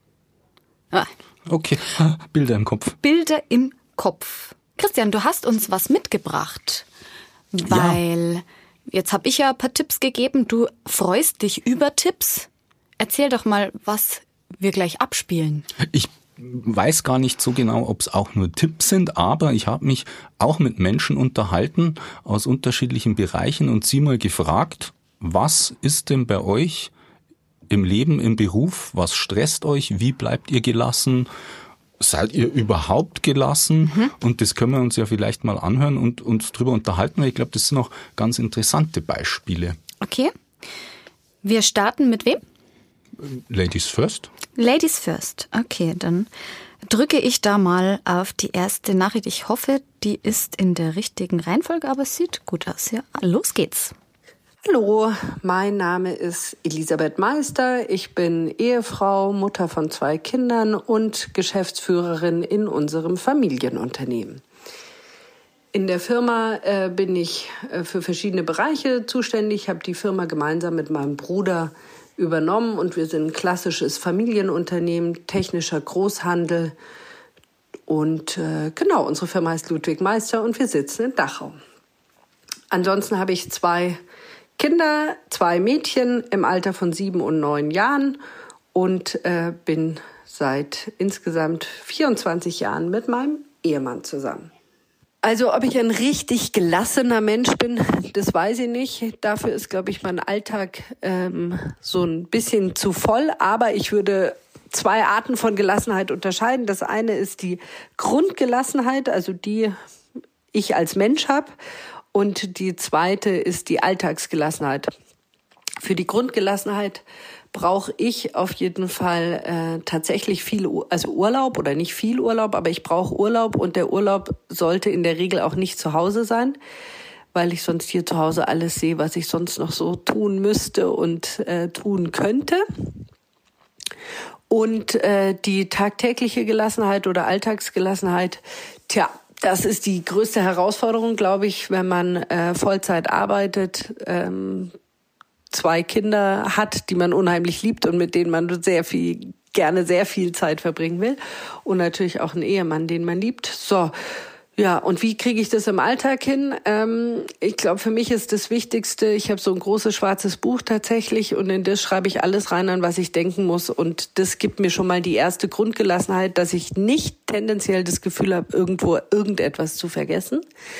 Ah. Okay, Bilder im Kopf. Bilder im Kopf. Christian, du hast uns was mitgebracht, weil ja. jetzt habe ich ja ein paar Tipps gegeben. Du freust dich über Tipps. Erzähl doch mal, was wir gleich abspielen. Ich weiß gar nicht so genau, ob es auch nur Tipps sind, aber ich habe mich auch mit Menschen unterhalten aus unterschiedlichen Bereichen und sie mal gefragt, was ist denn bei euch im Leben, im Beruf, was stresst euch, wie bleibt ihr gelassen? Seid ihr überhaupt gelassen? Mhm. Und das können wir uns ja vielleicht mal anhören und uns drüber unterhalten, weil ich glaube, das sind auch ganz interessante Beispiele. Okay. Wir starten mit wem? Ladies first. Ladies first. Okay, dann drücke ich da mal auf die erste Nachricht. Ich hoffe, die ist in der richtigen Reihenfolge, aber es sieht gut aus. Ja, los geht's. Hallo, mein Name ist Elisabeth Meister. Ich bin Ehefrau, Mutter von zwei Kindern und Geschäftsführerin in unserem Familienunternehmen. In der Firma äh, bin ich äh, für verschiedene Bereiche zuständig. Ich habe die Firma gemeinsam mit meinem Bruder übernommen und wir sind ein klassisches Familienunternehmen, technischer Großhandel. Und äh, genau, unsere Firma heißt Ludwig Meister und wir sitzen in Dachau. Ansonsten habe ich zwei Kinder, zwei Mädchen im Alter von sieben und neun Jahren und äh, bin seit insgesamt vierundzwanzig Jahren mit meinem Ehemann zusammen. Also ob ich ein richtig gelassener Mensch bin, das weiß ich nicht. Dafür ist, glaube ich, mein Alltag ähm, so ein bisschen zu voll. Aber ich würde zwei Arten von Gelassenheit unterscheiden. Das eine ist die Grundgelassenheit, also die ich als Mensch habe. Und die zweite ist die Alltagsgelassenheit. Für die Grundgelassenheit brauche ich auf jeden Fall äh, tatsächlich viel, also Urlaub oder nicht viel Urlaub, aber ich brauche Urlaub und der Urlaub sollte in der Regel auch nicht zu Hause sein, weil ich sonst hier zu Hause alles sehe, was ich sonst noch so tun müsste und äh, tun könnte. Und äh, die tagtägliche Gelassenheit oder Alltagsgelassenheit, tja, das ist die größte Herausforderung, glaube ich, wenn man äh, Vollzeit arbeitet, ähm, zwei Kinder hat, die man unheimlich liebt und mit denen man sehr viel, gerne sehr viel Zeit verbringen will. Und natürlich auch einen Ehemann, den man liebt. So, ja, und wie kriege ich das im Alltag hin? Ähm, ich glaube, für mich ist das Wichtigste, ich habe so ein großes schwarzes Buch tatsächlich und in das schreibe ich alles rein, an was ich denken muss. Und das gibt mir schon mal die erste Grundgelassenheit, dass ich nicht tendenziell das Gefühl habe, irgendwo irgendetwas zu vergessen.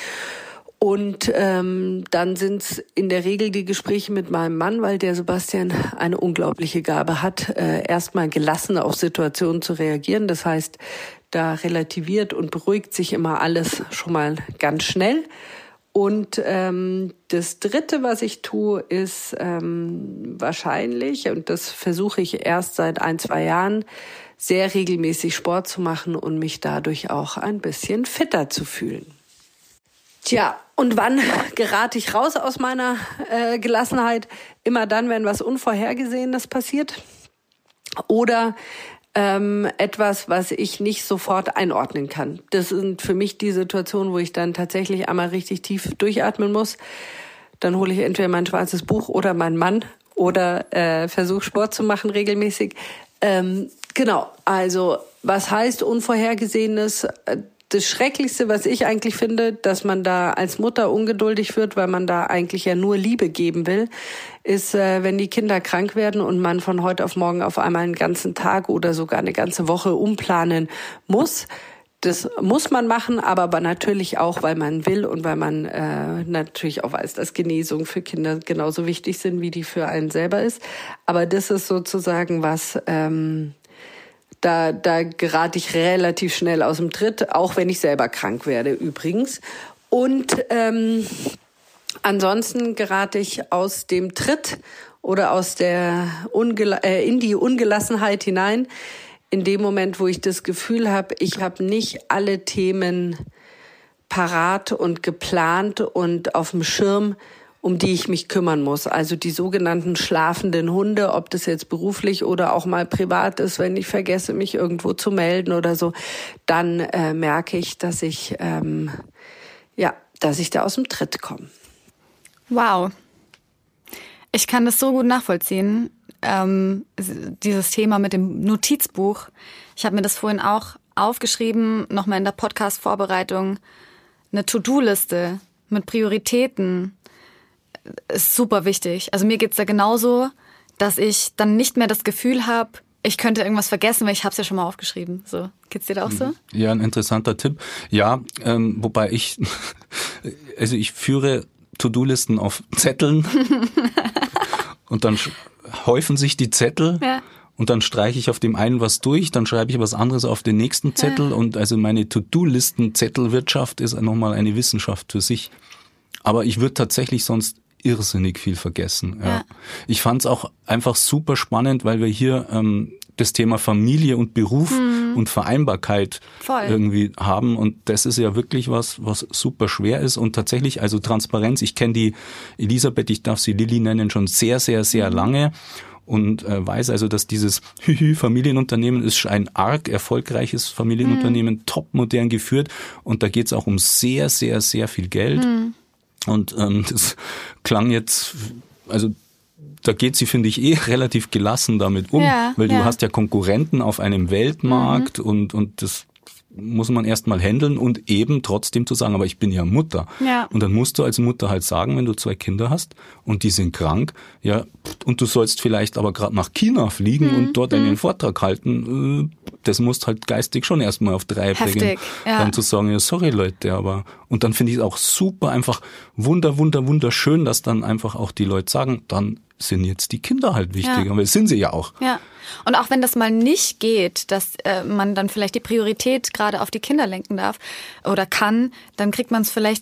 Und ähm, dann sind es in der Regel die Gespräche mit meinem Mann, weil der Sebastian eine unglaubliche Gabe hat, äh, erstmal gelassen auf Situationen zu reagieren. Das heißt, da relativiert und beruhigt sich immer alles schon mal ganz schnell. Und ähm, das Dritte, was ich tue, ist ähm, wahrscheinlich, und das versuche ich erst seit ein, zwei Jahren, sehr regelmäßig Sport zu machen und mich dadurch auch ein bisschen fitter zu fühlen. Tja, und wann gerate ich raus aus meiner äh, Gelassenheit? Immer dann, wenn was Unvorhergesehenes passiert oder ähm, etwas, was ich nicht sofort einordnen kann. Das sind für mich die Situationen, wo ich dann tatsächlich einmal richtig tief durchatmen muss. Dann hole ich entweder mein schwarzes Buch oder meinen Mann oder äh, versuche Sport zu machen regelmäßig. Ähm, genau, also was heißt Unvorhergesehenes? Das Schrecklichste, was ich eigentlich finde, dass man da als Mutter ungeduldig wird, weil man da eigentlich ja nur Liebe geben will, ist, äh, wenn die Kinder krank werden und man von heute auf morgen auf einmal einen ganzen Tag oder sogar eine ganze Woche umplanen muss. Das muss man machen, aber natürlich auch, weil man will und weil man äh, natürlich auch weiß, dass Genesung für Kinder genauso wichtig sind, wie die für einen selber ist. Aber das ist sozusagen was... Ähm, Da, da gerate ich relativ schnell aus dem Tritt, auch wenn ich selber krank werde übrigens. Und ähm, ansonsten gerate ich aus dem Tritt oder aus der Ungela- äh, in die Ungelassenheit hinein, in dem Moment, wo ich das Gefühl habe, ich habe nicht alle Themen parat und geplant und auf dem Schirm, um die ich mich kümmern muss. Also die sogenannten schlafenden Hunde, ob das jetzt beruflich oder auch mal privat ist, wenn ich vergesse, mich irgendwo zu melden oder so, dann äh, merke ich, dass ich, ähm, ja, dass ich da aus dem Tritt komme. Wow. Ich kann das so gut nachvollziehen, ähm, dieses Thema mit dem Notizbuch. Ich habe mir das vorhin auch aufgeschrieben, nochmal in der Podcast-Vorbereitung, eine To-Do-Liste mit Prioritäten. Ist super wichtig. Also mir geht's da genauso, dass ich dann nicht mehr das Gefühl habe, ich könnte irgendwas vergessen, weil ich habe es ja schon mal aufgeschrieben. So, geht's dir da auch so? Ja, ein interessanter Tipp. Ja, ähm, wobei ich, also ich führe To-Do-Listen auf Zetteln und dann häufen sich die Zettel. Ja. Und dann streiche ich auf dem einen was durch, dann schreibe ich was anderes auf den nächsten Zettel. Ja. Und also meine To-Do-Listen-Zettelwirtschaft ist nochmal eine Wissenschaft für sich. Aber ich würde tatsächlich sonst irrsinnig viel vergessen. Ja. Ja. Ich fand es auch einfach super spannend, weil wir hier ähm, das Thema Familie und Beruf mhm. und Vereinbarkeit Voll. irgendwie haben. Und das ist ja wirklich was, was super schwer ist. Und tatsächlich, also Transparenz, ich kenne die Elisabeth, ich darf sie Lilly nennen, schon sehr, sehr, sehr mhm. lange. Und äh, weiß also, dass dieses Familienunternehmen ist ein arg erfolgreiches Familienunternehmen, mhm. top modern geführt. Und da geht es auch um sehr, sehr, sehr viel Geld. Mhm. Und ähm, das klang jetzt, also da geht sie, finde ich, eh relativ gelassen damit um, ja, weil ja. du hast ja Konkurrenten auf einem Weltmarkt mhm. und und das muss man erstmal handeln und eben trotzdem zu sagen, aber ich bin ja Mutter. Ja. Und dann musst du als Mutter halt sagen, wenn du zwei Kinder hast und die sind krank, ja, und du sollst vielleicht aber gerade nach China fliegen mhm. und dort einen mhm. Vortrag halten, das musst halt geistig schon erstmal auf drei bringen. Ja. Dann zu sagen, ja, sorry Leute, aber, und dann finde ich es auch super, einfach wunder, wunder, wunderschön, dass dann einfach auch die Leute sagen, dann sind jetzt die Kinder halt wichtiger, ja. weil das sind sie ja auch. Ja. Und auch wenn das mal nicht geht, dass äh, man dann vielleicht die Priorität gerade auf die Kinder lenken darf oder kann, dann kriegt man es vielleicht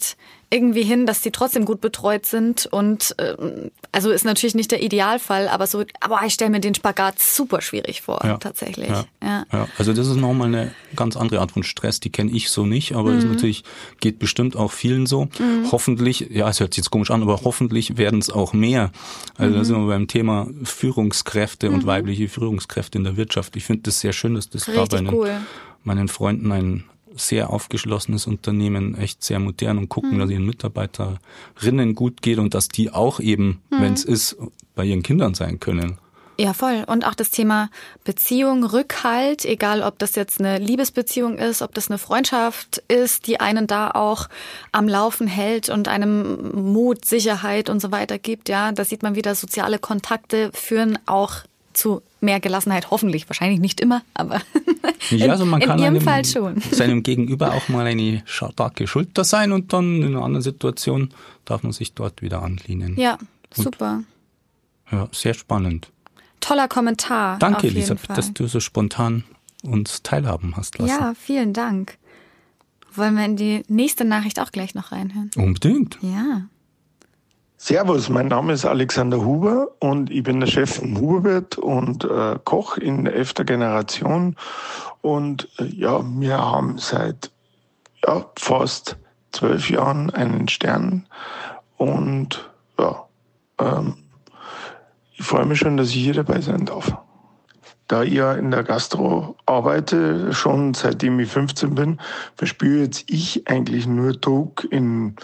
irgendwie hin, dass die trotzdem gut betreut sind und äh, also ist natürlich nicht der Idealfall, aber so, aber ich stelle mir den Spagat super schwierig vor, ja. tatsächlich. Ja. Ja. Ja. Also das ist nochmal eine ganz andere Art von Stress, die kenne ich so nicht, aber mhm. das natürlich geht bestimmt auch vielen so. Mhm. Hoffentlich, ja, es hört sich jetzt komisch an, aber hoffentlich werden es auch mehr. Also mhm. da sind wir beim Thema Führungskräfte mhm. und weibliche Führungskräfte in der Wirtschaft. Ich finde das sehr schön, dass das Richtig da bei meinen, cool. meinen Freunden ein sehr aufgeschlossenes Unternehmen, echt sehr modern und gucken, mhm. dass ihren Mitarbeiterinnen gut geht und dass die auch eben, mhm. wenn es ist, bei ihren Kindern sein können. Ja, voll. Und auch das Thema Beziehung, Rückhalt, egal ob das jetzt eine Liebesbeziehung ist, ob das eine Freundschaft ist, die einen da auch am Laufen hält und einem Mut, Sicherheit und so weiter gibt. Ja, da sieht man wieder, soziale Kontakte führen auch zu mehr Gelassenheit, hoffentlich, wahrscheinlich nicht immer, aber ja, also man in, kann in Ihrem einem, Fall schon. Seinem Gegenüber auch mal eine starke Schulter sein und dann in einer anderen Situation darf man sich dort wieder anlehnen. Ja, super. Und, ja, sehr spannend. Toller Kommentar. Danke, auf jeden Elisabeth, Fall. dass du so spontan uns teilhaben hast lassen. Ja, vielen Dank. Wollen wir in die nächste Nachricht auch gleich noch reinhören? Unbedingt. Ja. Servus, mein Name ist Alexander Huber und ich bin der Chef vom Huberwirt und äh, Koch in elfter Generation. Und äh, ja, wir haben seit ja, fast zwölf Jahren einen Stern. Und ja, ähm, ich freue mich schon, dass ich hier dabei sein darf. Da ich ja in der Gastro arbeite, schon seitdem ich fünfzehn bin, verspüre jetzt ich eigentlich nur Druck in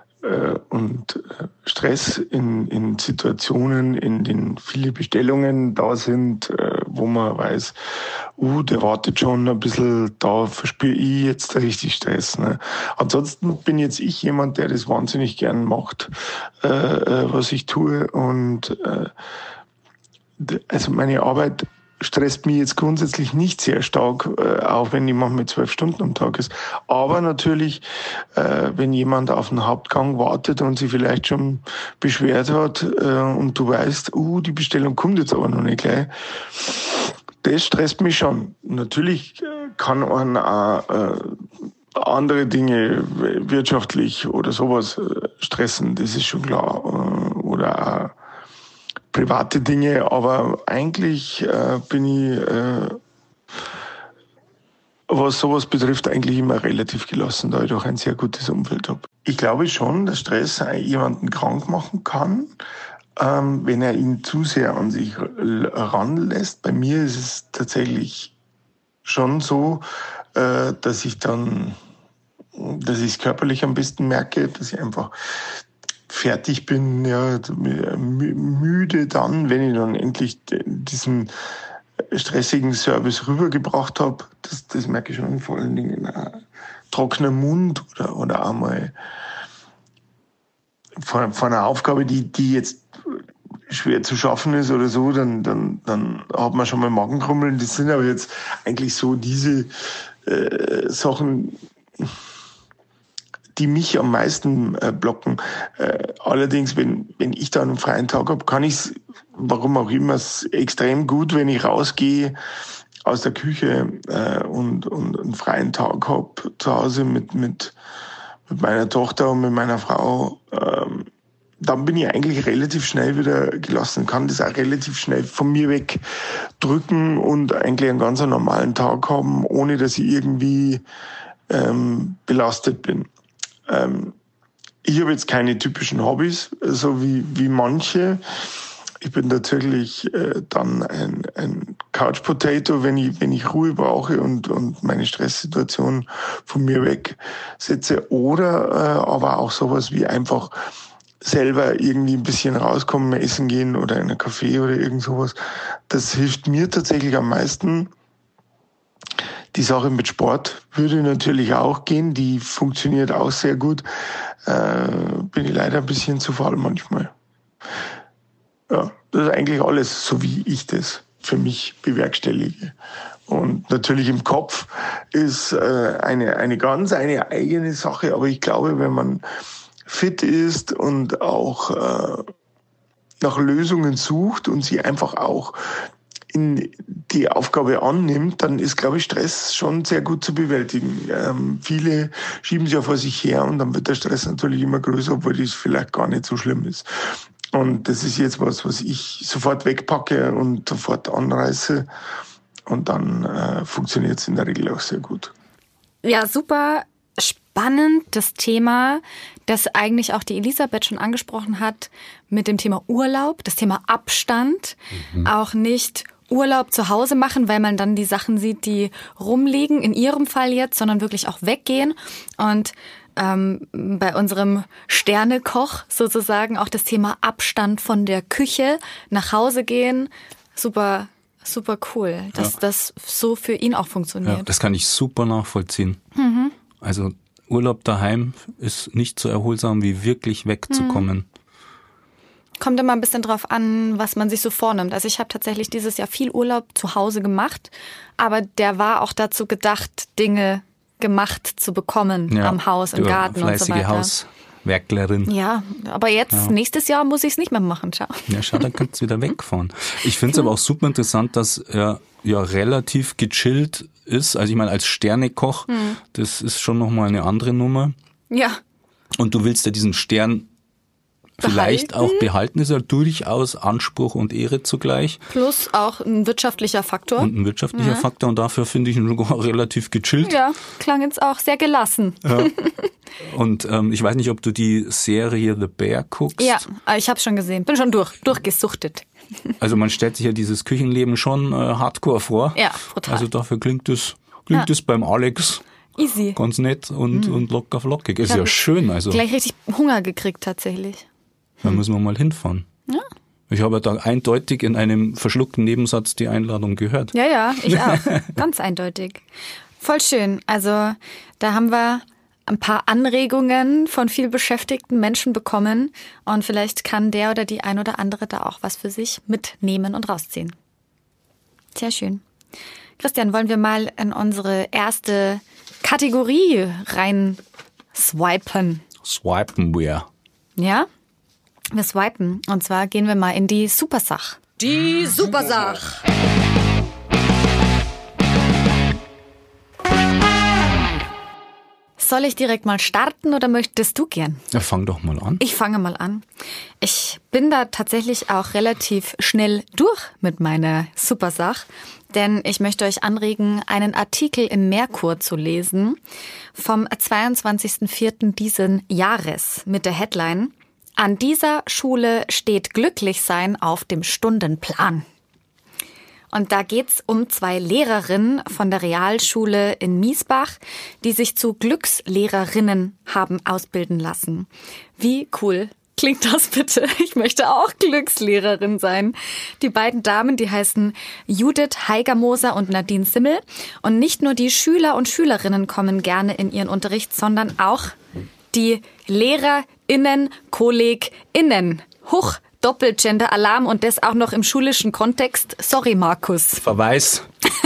und Stress in, in Situationen, in denen viele Bestellungen da sind, wo man weiß, uh, der wartet schon ein bisschen, da verspüre ich jetzt richtig Stress. Ne? Ansonsten bin jetzt ich jemand, der das wahnsinnig gern macht, äh, was ich tue. Und äh, also meine Arbeit stresst mich jetzt grundsätzlich nicht sehr stark, äh, auch wenn die manchmal zwölf Stunden am Tag ist. Aber natürlich, äh, wenn jemand auf den Hauptgang wartet und sich vielleicht schon beschwert hat äh, und du weißt, uh, die Bestellung kommt jetzt aber noch nicht gleich, das stresst mich schon. Natürlich kann man auch äh, andere Dinge wirtschaftlich oder sowas äh, stressen, das ist schon klar. Äh, oder auch private Dinge, aber eigentlich äh, bin ich, äh, was sowas betrifft, eigentlich immer relativ gelassen, da ich doch ein sehr gutes Umfeld habe. Ich glaube schon, dass Stress jemanden krank machen kann, ähm, wenn er ihn zu sehr an sich ranlässt. Bei mir ist es tatsächlich schon so, äh, dass ich dann, dass ich es körperlich am besten merke, dass ich einfach fertig bin, ja, müde dann, wenn ich dann endlich diesen stressigen Service rübergebracht habe. Das, das merke ich schon, vor allen Dingen ein trockener Mund oder, oder einmal von, von einer Aufgabe, die, die jetzt schwer zu schaffen ist oder so, dann, dann, dann hat man schon mal Magenkrummeln. Das sind aber jetzt eigentlich so diese äh, Sachen, die mich am meisten äh, blocken. Äh, allerdings, wenn, wenn ich da einen freien Tag habe, kann ich es, warum auch immer, extrem gut, wenn ich rausgehe aus der Küche äh, und, und einen freien Tag habe zu Hause mit, mit, mit meiner Tochter und mit meiner Frau. Ähm, dann bin ich eigentlich relativ schnell wieder gelassen, kann das auch relativ schnell von mir weg drücken und eigentlich einen ganz normalen Tag haben, ohne dass ich irgendwie ähm, belastet bin. Ähm, ich habe jetzt keine typischen Hobbys, so wie, wie manche. Ich bin tatsächlich äh, dann ein, ein Couch Potato, wenn ich, wenn ich Ruhe brauche und, und meine Stresssituation von mir wegsetze. Oder äh, aber auch sowas wie einfach selber irgendwie ein bisschen rauskommen, essen gehen oder in ein Café oder irgend sowas. Das hilft mir tatsächlich am meisten. Die Sache mit Sport würde natürlich auch gehen, die funktioniert auch sehr gut. Äh, bin ich leider ein bisschen zu faul manchmal. Ja, das ist eigentlich alles, so wie ich das für mich bewerkstellige. Und natürlich im Kopf ist äh, eine, eine ganz eine eigene Sache, aber ich glaube, wenn man fit ist und auch äh, nach Lösungen sucht und sie einfach auch in die Aufgabe annimmt, dann ist, glaube ich, Stress schon sehr gut zu bewältigen. Ähm, viele schieben es ja vor sich her und dann wird der Stress natürlich immer größer, obwohl das vielleicht gar nicht so schlimm ist. Und das ist jetzt was, was ich sofort wegpacke und sofort anreiße. Und dann äh, funktioniert es in der Regel auch sehr gut. Ja, super spannend, das Thema, das eigentlich auch die Elisabeth schon angesprochen hat, mit dem Thema Urlaub, das Thema Abstand, mhm. auch nicht Urlaub zu Hause machen, weil man dann die Sachen sieht, die rumliegen, in ihrem Fall jetzt, sondern wirklich auch weggehen und ähm, bei unserem Sternekoch sozusagen auch das Thema Abstand von der Küche, nach Hause gehen, super, super cool, dass ja. das so für ihn auch funktioniert. Ja, das kann ich super nachvollziehen. Mhm. Also Urlaub daheim ist nicht so erholsam, wie wirklich wegzukommen. Mhm. Kommt immer ein bisschen drauf an, was man sich so vornimmt. Also ich habe tatsächlich dieses Jahr viel Urlaub zu Hause gemacht, aber der war auch dazu gedacht, Dinge gemacht zu bekommen ja, am Haus, im Garten und so weiter. Hauswerklerin. Ja, aber jetzt, ja. nächstes Jahr muss ich es nicht mehr machen, schau. Ja, schau, dann kannst du wieder wegfahren. Ich finde es aber auch super interessant, dass er ja relativ gechillt ist. Also ich meine, als Sternekoch, hm. das ist schon nochmal eine andere Nummer. Ja. Und du willst ja diesen Stern vielleicht behalten. Auch behalten, ist ja durchaus Anspruch und Ehre zugleich. Plus auch ein wirtschaftlicher Faktor. Und ein wirtschaftlicher ja. Faktor und dafür finde ich ihn sogar relativ gechillt. Ja, klang jetzt auch sehr gelassen. Ja. Und ähm, ich weiß nicht, ob du die Serie The Bear guckst. Ja, ich habe schon gesehen, bin schon durch, durchgesuchtet. Also man stellt sich ja dieses Küchenleben schon äh, hardcore vor. Ja, total. Also dafür klingt es klingt es ja. beim Alex easy, ganz nett und, mhm. und locker flockig. Ist ja schön. Also gleich richtig Hunger gekriegt tatsächlich. Da müssen wir mal hinfahren. Ja. Ich habe da eindeutig in einem verschluckten Nebensatz die Einladung gehört. Ja, ja, ich auch. Ganz eindeutig. Voll schön. Also da haben wir ein paar Anregungen von viel beschäftigten Menschen bekommen und vielleicht kann der oder die ein oder andere da auch was für sich mitnehmen und rausziehen. Sehr schön. Christian, wollen wir mal in unsere erste Kategorie rein swipen? Swipen wir. Ja? Wir swipen. Und zwar gehen wir mal in die Supersach. Die Supersach. Soll ich direkt mal starten oder möchtest du gern? Ja, fang doch mal an. Ich fange mal an. Ich bin da tatsächlich auch relativ schnell durch mit meiner Supersach, denn ich möchte euch anregen, einen Artikel im Merkur zu lesen vom zweiundzwanzigsten vierten diesen Jahres mit der Headline: An dieser Schule steht Glücklichsein auf dem Stundenplan. Und da geht's um zwei Lehrerinnen von der Realschule in Miesbach, die sich zu Glückslehrerinnen haben ausbilden lassen. Wie cool klingt das bitte? Ich möchte auch Glückslehrerin sein. Die beiden Damen, die heißen Judith Heigermoser und Nadine Simmel. Und nicht nur die Schüler und Schülerinnen kommen gerne in ihren Unterricht, sondern auch die LehrerInnen, KollegInnen. Huch! Doppelgender-Alarm und das auch noch im schulischen Kontext. Sorry, Markus. Verweis.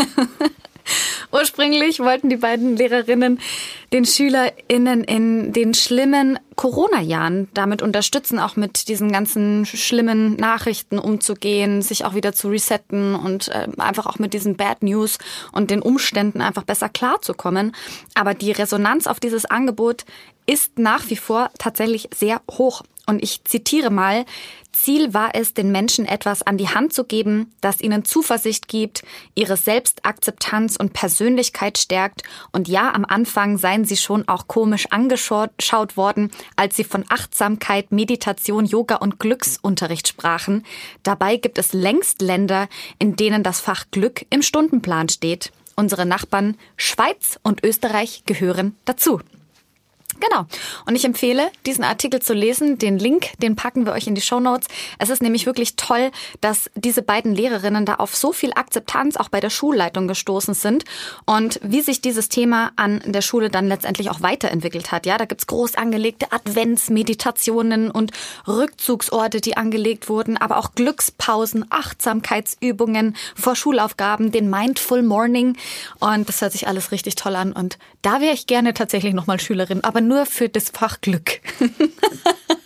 Ursprünglich wollten die beiden Lehrerinnen den SchülerInnen in den schlimmen Corona-Jahren damit unterstützen, auch mit diesen ganzen schlimmen Nachrichten umzugehen, sich auch wieder zu resetten und äh, einfach auch mit diesen Bad News und den Umständen einfach besser klarzukommen. Aber die Resonanz auf dieses Angebot ist nach wie vor tatsächlich sehr hoch. Und ich zitiere mal: Ziel war es, den Menschen etwas an die Hand zu geben, das ihnen Zuversicht gibt, ihre Selbstakzeptanz und Persönlichkeit stärkt. Und ja, am Anfang seien sie schon auch komisch angeschaut worden, als sie von Achtsamkeit, Meditation, Yoga und Glücksunterricht sprachen. Dabei gibt es längst Länder, in denen das Fach Glück im Stundenplan steht. Unsere Nachbarn Schweiz und Österreich gehören dazu. Genau. Und ich empfehle, diesen Artikel zu lesen. Den Link, den packen wir euch in die Shownotes. Es ist nämlich wirklich toll, dass diese beiden Lehrerinnen da auf so viel Akzeptanz auch bei der Schulleitung gestoßen sind und wie sich dieses Thema an der Schule dann letztendlich auch weiterentwickelt hat. Ja, da gibt's groß angelegte Adventsmeditationen und Rückzugsorte, die angelegt wurden, aber auch Glückspausen, Achtsamkeitsübungen vor Schulaufgaben, den Mindful Morning. Und das hört sich alles richtig toll an. Und da wäre ich gerne tatsächlich nochmal Schülerin, aber nur für das Fach Glück.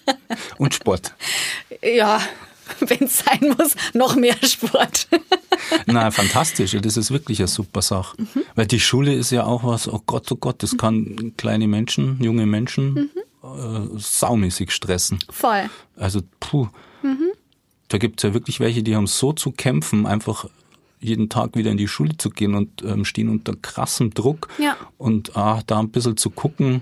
Und Sport. Ja, wenn es sein muss, noch mehr Sport. Na, fantastisch. Das ist wirklich eine super Sache. Mhm. Weil die Schule ist ja auch was, oh Gott, oh Gott, das kann kleine Menschen, junge Menschen mhm. äh, saumäßig stressen. Voll. Also, puh. Mhm. Da gibt's ja wirklich welche, die haben so zu kämpfen, einfach jeden Tag wieder in die Schule zu gehen und ähm, stehen unter krassem Druck. Ja. Und ah, da ein bisschen zu gucken,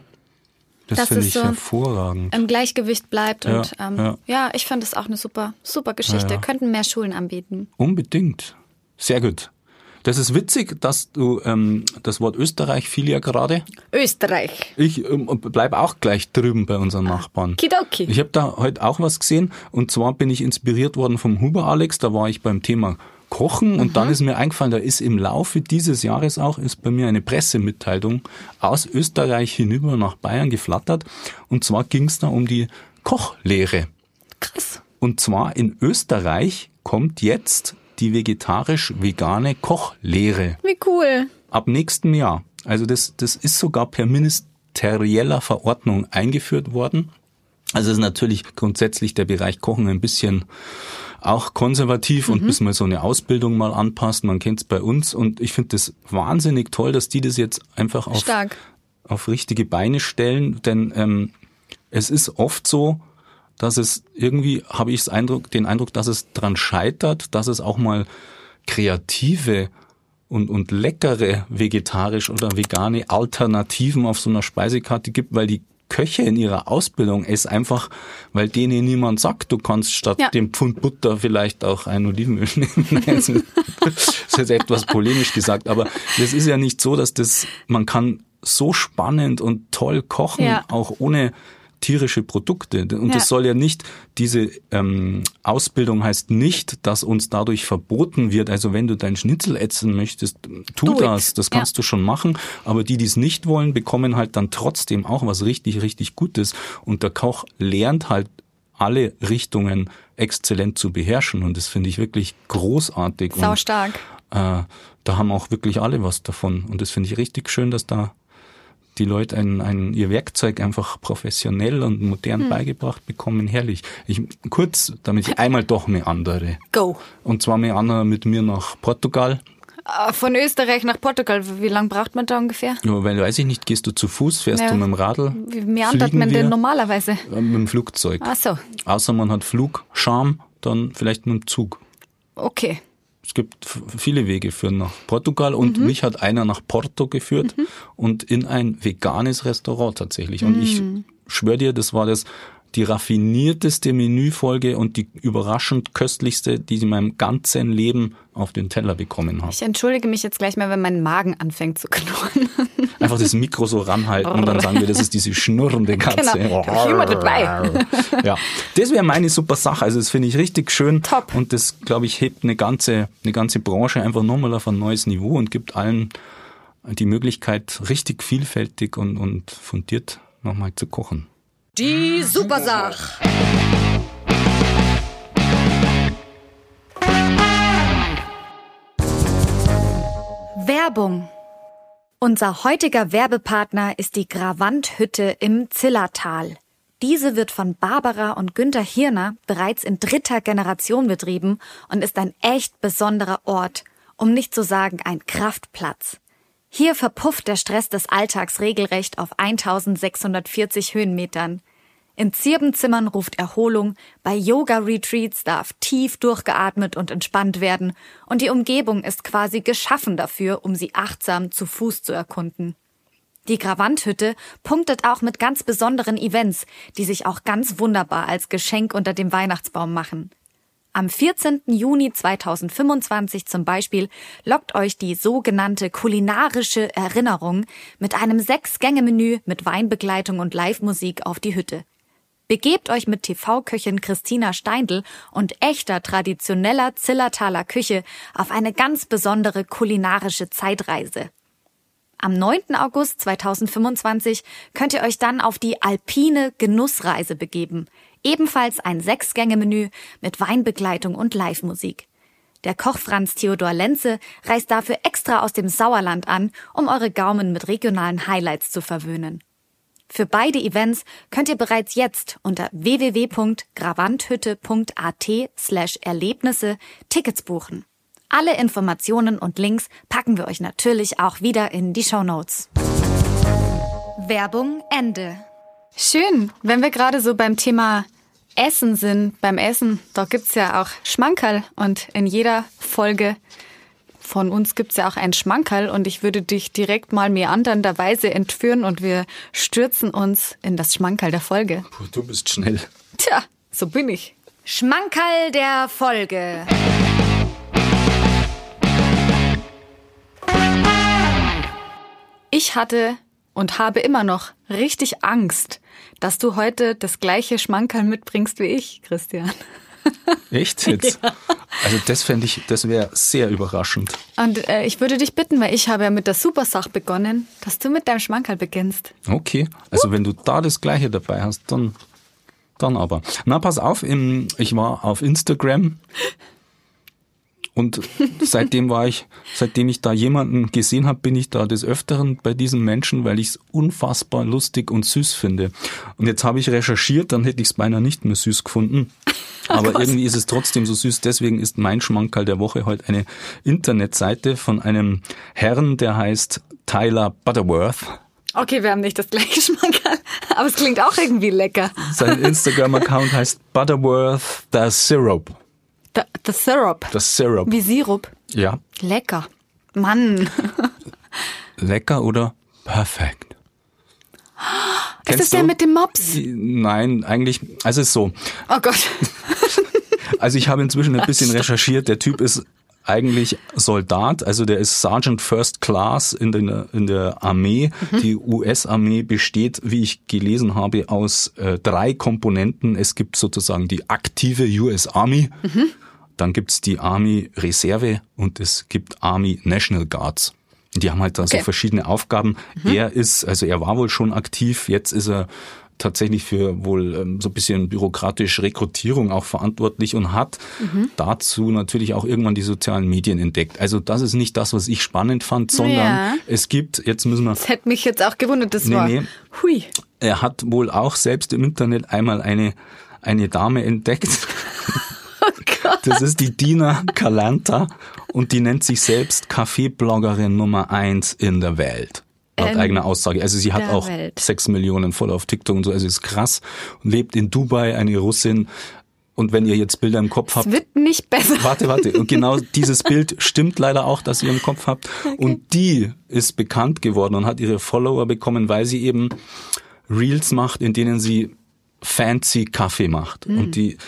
das finde ich so hervorragend. Im Gleichgewicht bleibt. Ja, und ähm, ja. ja, ich finde das auch eine super, super Geschichte. Ja, ja. Könnten mehr Schulen anbieten. Unbedingt. Sehr gut. Das ist witzig, dass du ähm, das Wort Österreich fiel ja gerade. Österreich. Ich ähm, bleib auch gleich drüben bei unseren Nachbarn. Kidoki. Ich habe da heute auch was gesehen und zwar bin ich inspiriert worden vom Huber Alex, da war ich beim Thema Kochen und mhm. dann ist mir eingefallen, da ist im Laufe dieses Jahres auch, ist bei mir eine Pressemitteilung aus Österreich hinüber nach Bayern geflattert und zwar ging es da um die Kochlehre. Krass. Und zwar in Österreich kommt jetzt die vegetarisch-vegane Kochlehre. Wie cool. Ab nächstem Jahr. Also das, das ist sogar per ministerieller Verordnung eingeführt worden. Also ist natürlich grundsätzlich der Bereich Kochen ein bisschen auch konservativ mhm. und bis man so eine Ausbildung mal anpasst. Man kennt es bei uns und ich finde das wahnsinnig toll, dass die das jetzt einfach auf, auf richtige Beine stellen. Denn ähm, es ist oft so, dass es irgendwie, habe ich Eindruck, den Eindruck, dass es dran scheitert, dass es auch mal kreative und, und leckere vegetarisch oder vegane Alternativen auf so einer Speisekarte gibt, weil die Köche in ihrer Ausbildung es einfach, weil denen niemand sagt, du kannst statt ja. dem Pfund Butter vielleicht auch ein Olivenöl nehmen. Nein, das ist jetzt etwas polemisch gesagt, aber das ist ja nicht so, dass das, man kann so spannend und toll kochen, ja. auch ohne tierische Produkte. Und ja. das soll ja nicht, diese ähm, Ausbildung heißt nicht, dass uns dadurch verboten wird. Also wenn du dein Schnitzel ätzen möchtest, tu Do das. It. Das kannst ja. du schon machen. Aber die, die es nicht wollen, bekommen halt dann trotzdem auch was richtig, richtig Gutes. Und der Koch lernt halt alle Richtungen exzellent zu beherrschen. Und das finde ich wirklich großartig. Sau stark. Und, äh, da haben auch wirklich alle was davon. Und das finde ich richtig schön, dass da die Leute ein, ein, ihr Werkzeug einfach professionell und modern hm. beigebracht bekommen. Herrlich. Ich, kurz, damit ich einmal doch meandere. Go. Und zwar meandere mit mir nach Portugal. Von Österreich nach Portugal, wie lange braucht man da ungefähr? Ja, weil, weiß ich nicht, gehst du zu Fuß, fährst ja. du mit dem Radl? Wie meandert man denn normalerweise? Mit dem Flugzeug. Ach so. Außer man hat Flugscham, dann vielleicht mit dem Zug. Okay. Es gibt viele Wege führen nach Portugal und mhm. mich hat einer nach Porto geführt mhm. und in ein veganes Restaurant tatsächlich. Und mhm. ich schwöre dir, das war das die raffinierteste Menüfolge und die überraschend köstlichste, die ich in meinem ganzen Leben auf den Teller bekommen habe. Ich entschuldige mich jetzt gleich mal, wenn mein Magen anfängt zu knurren. Einfach das Mikro so ranhalten und dann sagen wir, das ist diese schnurrende Katze. Genau, da immer dabei. Ja, das wäre meine super Sache. Also das finde ich richtig schön. Top. Und das, glaube ich, hebt eine ganze, eine ganze Branche einfach nochmal auf ein neues Niveau und gibt allen die Möglichkeit, richtig vielfältig und, und fundiert nochmal zu kochen. Die Supersach. Werbung. Unser heutiger Werbepartner ist die Gravant-Hütte im Zillertal. Diese wird von Barbara und Günther Hirner bereits in dritter Generation betrieben und ist ein echt besonderer Ort, um nicht zu sagen ein Kraftplatz. Hier verpufft der Stress des Alltags regelrecht auf eintausendsechshundertvierzig Höhenmetern. In Zirbenzimmern ruft Erholung, bei Yoga-Retreats darf tief durchgeatmet und entspannt werden und die Umgebung ist quasi geschaffen dafür, um sie achtsam zu Fuß zu erkunden. Die Gravant-Hütte punktet auch mit ganz besonderen Events, die sich auch ganz wunderbar als Geschenk unter dem Weihnachtsbaum machen. Am vierzehnten Juni zweitausendfünfundzwanzig zum Beispiel lockt euch die sogenannte kulinarische Erinnerung mit einem Sechs-Gänge-Menü mit Weinbegleitung und Live-Musik auf die Hütte. Begebt euch mit T V-Köchin Christina Steindl und echter traditioneller Zillertaler Küche auf eine ganz besondere kulinarische Zeitreise. Am neunten August zweitausendfünfundzwanzig könnt ihr euch dann auf die alpine Genussreise begeben. Ebenfalls ein Sechs-Gänge-Menü mit Weinbegleitung und Live-Musik. Der Koch Franz Theodor Lenze reist dafür extra aus dem Sauerland an, um eure Gaumen mit regionalen Highlights zu verwöhnen. Für beide Events könnt ihr bereits jetzt unter w w w punkt gravanthütte punkt a t slash Erlebnisse Tickets buchen. Alle Informationen und Links packen wir euch natürlich auch wieder in die Shownotes. Werbung Ende. Schön, wenn wir gerade so beim Thema Essen sind. Beim Essen, da gibt's ja auch Schmankerl und in jeder Folge von uns gibt's ja auch ein Schmankerl und ich würde dich direkt mal meandernderweise entführen und wir stürzen uns in das Schmankerl der Folge. Puh, du bist schnell. Tja, so bin ich. Schmankerl der Folge. Ich hatte und habe immer noch richtig Angst, dass du heute das gleiche Schmankerl mitbringst wie ich, Christian. Echt jetzt? Ja. Also das fände ich, das wäre sehr überraschend. Und äh, ich würde dich bitten, weil ich habe ja mit der Supersach begonnen, dass du mit deinem Schmankerl beginnst. Okay, also uh. wenn du da das Gleiche dabei hast, dann, dann aber. Na, pass auf, im, ich war auf Instagram und seitdem war ich, seitdem ich da jemanden gesehen habe, bin ich da des Öfteren bei diesem Menschen, weil ich es unfassbar lustig und süß finde. Und jetzt habe ich recherchiert, dann hätte ich es beinahe nicht mehr süß gefunden. Aber oh irgendwie ist es trotzdem so süß. Deswegen ist mein Schmankerl der Woche heute eine Internetseite von einem Herrn, der heißt Tyler Butterworth. Okay, wir haben nicht das gleiche Schmankerl, aber es klingt auch irgendwie lecker. Sein Instagram-Account heißt Butterworth the Syrup. The, the Syrup. The Syrup. Wie Sirup. Ja. Lecker. Mann. Lecker oder perfekt? Ist das der mit dem Mops? Nein, eigentlich, also es ist so. Oh Gott. Also ich habe inzwischen ein bisschen recherchiert. Der Typ ist eigentlich Soldat, also der ist Sergeant First Class in der, in der Armee. Mhm. Die U S-Armee besteht, wie ich gelesen habe, aus äh, drei Komponenten. Es gibt sozusagen die aktive U S Army, mhm. dann gibt's die Army Reserve und es gibt Army National Guards. Die haben halt da okay. so verschiedene Aufgaben. Mhm. Er ist, also er war wohl schon aktiv, jetzt ist er tatsächlich für wohl ähm, so ein bisschen bürokratisch Rekrutierung auch verantwortlich und hat mhm. dazu natürlich auch irgendwann die sozialen Medien entdeckt. Also das ist nicht das, was ich spannend fand, sondern ja. es gibt, jetzt müssen wir... Das hätte mich jetzt auch gewundert, das nee, war... Nee, Hui. Er hat wohl auch selbst im Internet einmal eine, eine Dame entdeckt. Oh Gott. Das ist die Dina Kalanta und die nennt sich selbst Kaffeebloggerin Nummer eins in der Welt. Laut eigener Aussage. Also sie hat auch Welt. sechs Millionen Follower auf TikTok und so, also ist krass. Und lebt in Dubai, eine Russin. Und wenn ihr jetzt Bilder im Kopf habt... Es wird nicht besser. Warte, warte. Und genau dieses Bild stimmt leider auch, dass ihr im Kopf habt. Okay. Und die ist bekannt geworden und hat ihre Follower bekommen, weil sie eben Reels macht, in denen sie fancy Kaffee macht. Mhm. Und die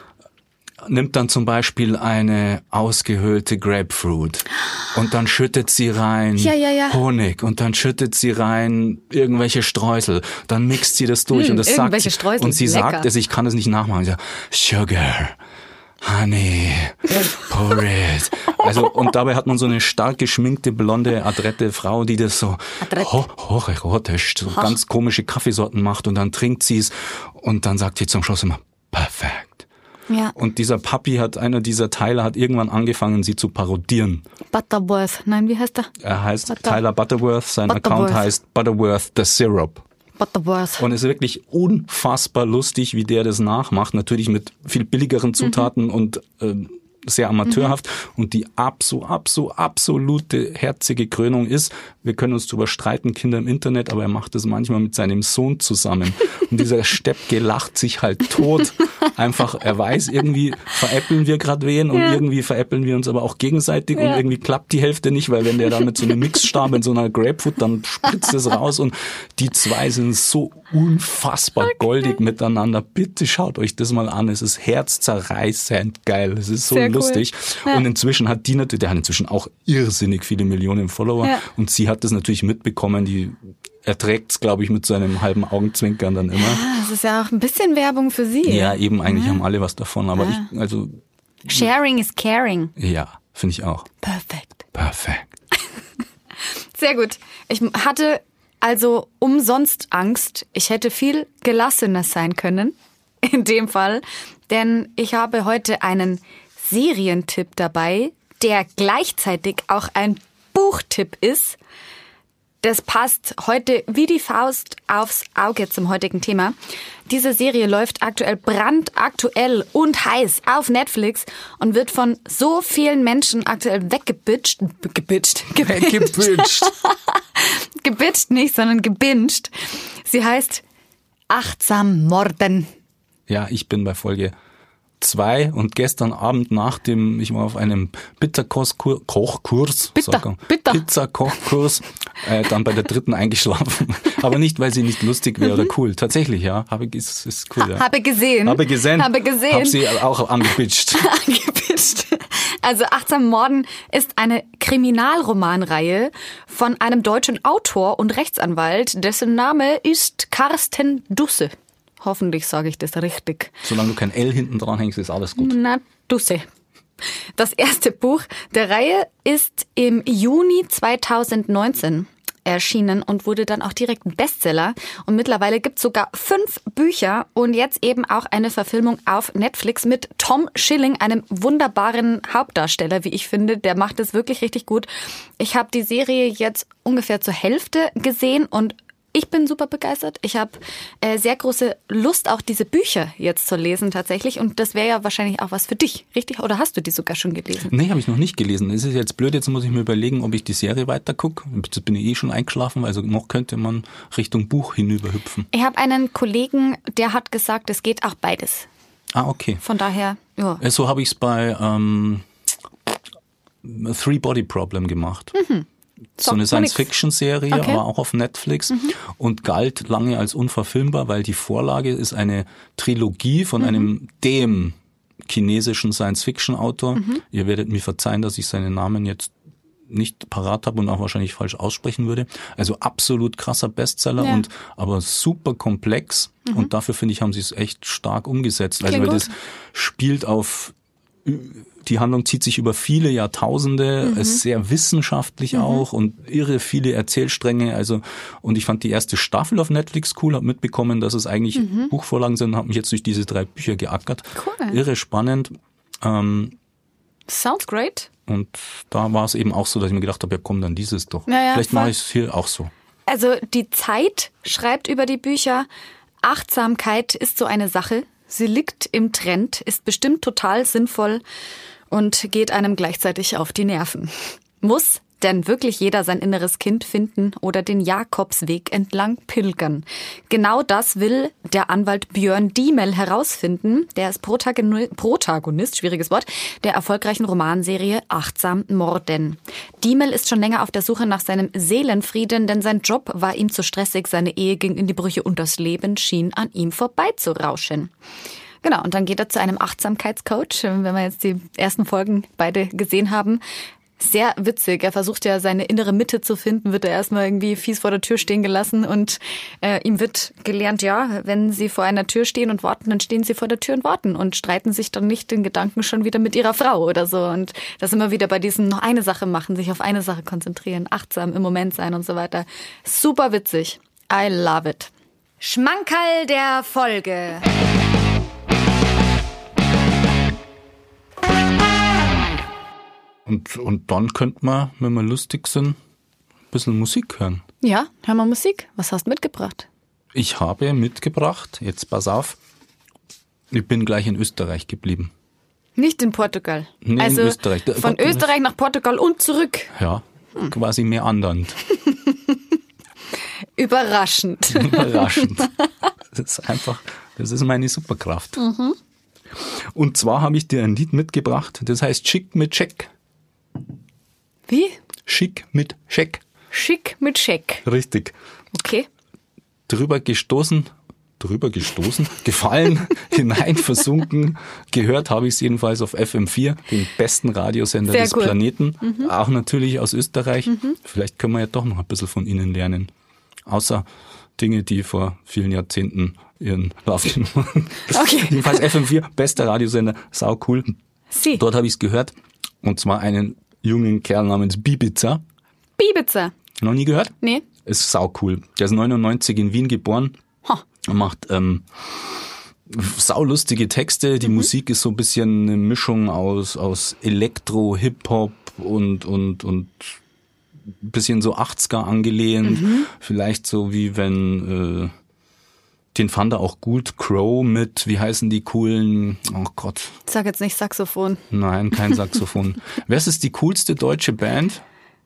nimmt dann zum Beispiel eine ausgehöhlte Grapefruit und dann schüttet sie rein ja, ja, ja. Honig und dann schüttet sie rein irgendwelche Streusel, dann mixt sie das durch hm, und das sagt sie, Streusel, und sie lecker. sagt es, ich kann es nicht nachmachen, sie sagt, Sugar, Honey, pour it. Also, und dabei hat man so eine stark geschminkte, blonde, adrette Frau, die das so ho- hocherotisch, so Hoch. ganz komische Kaffeesorten macht und dann trinkt sie es und dann sagt sie zum Schluss immer, perfekt. Ja. Und dieser Papi hat, einer dieser Tyler hat irgendwann angefangen, sie zu parodieren. Butterworth, nein, wie heißt er? Er heißt Butter. Tyler Butterworth, sein Butterworth. Account heißt Butterworth the Syrup. Butterworth. Und es ist wirklich unfassbar lustig, wie der das nachmacht. Natürlich mit viel billigeren Zutaten mhm. und äh, sehr amateurhaft. Mhm. Und die abso, abso, absolute herzige Krönung ist, wir können uns drüber streiten, Kinder im Internet, aber er macht das manchmal mit seinem Sohn zusammen. Und dieser Steppke lacht sich halt tot. Einfach, er weiß, irgendwie veräppeln wir gerade wen und ja. irgendwie veräppeln wir uns aber auch gegenseitig ja. und irgendwie klappt die Hälfte nicht, weil wenn der da mit so einem Mixstab in so einer Grapefruit, dann spritzt es raus und die zwei sind so unfassbar okay. goldig miteinander. Bitte schaut euch das mal an. Es ist herzzerreißend geil. Es ist so Sehr lustig. Cool. Ja. Und inzwischen hat die natürlich, der hat inzwischen auch irrsinnig viele Millionen Follower ja. und sie hat das natürlich mitbekommen, die erträgt es, glaube ich, mit so einem halben Augenzwinkern dann immer. Ja, das ist ja auch ein bisschen Werbung für sie. Ja, eben, eigentlich ja. haben alle was davon, aber ja. ich, also... Sharing is caring. Ja, finde ich auch. Perfekt. Perfekt. Sehr gut. Ich hatte also umsonst Angst. Ich hätte viel gelassener sein können, in dem Fall, denn ich habe heute einen Serientipp dabei, der gleichzeitig auch ein Buchtipp ist. das passt heute wie die Faust aufs Auge zum heutigen Thema. Diese Serie läuft aktuell brandaktuell und heiß auf Netflix und wird von so vielen Menschen aktuell weggebitcht. Gebitcht. Gebitcht. Gebitcht nicht, sondern gebinged. Sie heißt Achtsam Morden. Ja, ich bin bei Folge zwei und gestern Abend nach dem, ich war auf einem Pizza-Kochkurs, Bitter, bitter. Pizza-Kochkurs, äh, dann bei der dritten eingeschlafen. Aber nicht, weil sie nicht lustig wäre oder cool. Tatsächlich, ja, habe ist, ist cool. Ja. Habe gesehen. Habe gesehen. Habe gesehen. Habe sie auch angebitscht. angebitscht. Also Achtsam Morden ist eine Kriminalromanreihe von einem deutschen Autor und Rechtsanwalt, dessen Name ist Carsten Dusse. Hoffentlich sage ich das richtig. Solange du kein L hinten dran hängst, ist alles gut. Na, Dusse. Das erste Buch der Reihe ist im Juni zweitausendneunzehn erschienen und wurde dann auch direkt ein Bestseller. Und mittlerweile gibt es sogar fünf Bücher und jetzt eben auch eine Verfilmung auf Netflix mit Tom Schilling, einem wunderbaren Hauptdarsteller, wie ich finde. Der macht es wirklich richtig gut. Ich habe die Serie jetzt ungefähr zur Hälfte gesehen und ich bin super begeistert. Ich habe äh, sehr große Lust, auch diese Bücher jetzt zu lesen tatsächlich. Und das wäre ja wahrscheinlich auch was für dich, richtig? Oder hast du die sogar schon gelesen? Nee, habe ich noch nicht gelesen. Es ist jetzt blöd, jetzt muss ich mir überlegen, ob ich die Serie weiter gucke. Jetzt bin ich eh schon eingeschlafen, also noch könnte man Richtung Buch hinüberhüpfen. Ich habe einen Kollegen, der hat gesagt, es geht auch beides. Ah, okay. Von daher, ja. So habe ich es bei ähm, Three Body Problem gemacht. Mhm. So eine Science-Fiction-Serie, okay. aber auch auf Netflix mhm. und galt lange als unverfilmbar, weil die Vorlage ist eine Trilogie von mhm. einem dem chinesischen Science-Fiction-Autor. Mhm. Ihr werdet mir verzeihen, dass ich seinen Namen jetzt nicht parat habe und auch wahrscheinlich falsch aussprechen würde. Also absolut krasser Bestseller ja. und aber super komplex mhm. und dafür finde ich, haben sie es echt stark umgesetzt. Also weil das spielt auf Die Handlung zieht sich über viele Jahrtausende, mhm. ist sehr wissenschaftlich mhm. auch und irre viele Erzählstränge. Also und ich fand die erste Staffel auf Netflix cool, habe mitbekommen, dass es eigentlich mhm. Buchvorlagen sind, habe mich jetzt durch diese drei Bücher geackert. Cool. Irre spannend. Ähm, Sounds great. Und da war es eben auch so, dass ich mir gedacht habe, ja komm, dann dieses doch. Ja, ja, Vielleicht voll. mache ich es hier auch so. Also die Zeit schreibt über die Bücher, Achtsamkeit ist so eine Sache. Sie liegt im Trend, ist bestimmt total sinnvoll und geht einem gleichzeitig auf die Nerven. Muss denn wirklich jeder sein inneres Kind finden oder den Jakobsweg entlang pilgern? Genau das will der Anwalt Björn Diemel herausfinden. Der ist Protagonist, Protagonist, schwieriges Wort, der erfolgreichen Romanserie Achtsam Morden. Diemel ist schon länger auf der Suche nach seinem Seelenfrieden, denn sein Job war ihm zu stressig, seine Ehe ging in die Brüche und das Leben schien an ihm vorbeizurauschen. Genau, und dann geht er zu einem Achtsamkeitscoach, wenn wir jetzt die ersten Folgen beide gesehen haben. Sehr witzig. Er versucht ja seine innere Mitte zu finden, wird er erstmal irgendwie fies vor der Tür stehen gelassen und äh, ihm wird gelernt, ja, wenn sie vor einer Tür stehen und warten, dann stehen sie vor der Tür und warten und streiten sich dann nicht in Gedanken schon wieder mit ihrer Frau oder so. Und das immer wieder bei diesem noch eine Sache machen, sich auf eine Sache konzentrieren, achtsam im Moment sein und so weiter. Super witzig. I love it. Schmankerl der Folge. Und, und dann könnte man, wenn wir lustig sind, ein bisschen Musik hören. Ja, hören wir Musik. Was hast du mitgebracht? Ich habe mitgebracht, jetzt pass auf, ich bin gleich in Österreich geblieben. Nicht in Portugal? Nee, also in Österreich. Von Österreich nach Portugal und zurück? Ja, hm. quasi meandernd. Überraschend. Überraschend. Das ist einfach, das ist meine Superkraft. Mhm. Und zwar habe ich dir ein Lied mitgebracht, das heißt Schick mit Scheck. Wie? Schick mit Scheck. Schick mit Scheck. Richtig. Okay. Drüber gestoßen, drüber gestoßen, gefallen, hinein versunken. Gehört habe ich es jedenfalls auf F M vier, den besten Radiosender Sehr des cool. Planeten. Mhm. Auch natürlich aus Österreich. Mhm. Vielleicht können wir ja doch noch ein bisschen von ihnen lernen. Außer Dinge, die vor vielen Jahrzehnten ihren Lauf genommen. Okay. Jedenfalls F M vier, bester Radiosender, sau cool. Sie. Dort habe ich es gehört. Und zwar einen jungen Kerl namens Bibiza. Bibiza. Noch nie gehört? Nee. Ist sau cool. Der ist neunundneunzig in Wien geboren. Ha. Er macht ähm, saulustige Texte. Die mhm. Musik ist so ein bisschen eine Mischung aus aus Elektro, Hip-Hop und und und bisschen so achtziger angelehnt, mhm. vielleicht so wie wenn, äh, den fand er auch gut, Crow mit, wie heißen die coolen, oh Gott. Sag jetzt nicht Saxophon. Nein, kein Saxophon. Wer ist die coolste deutsche Band?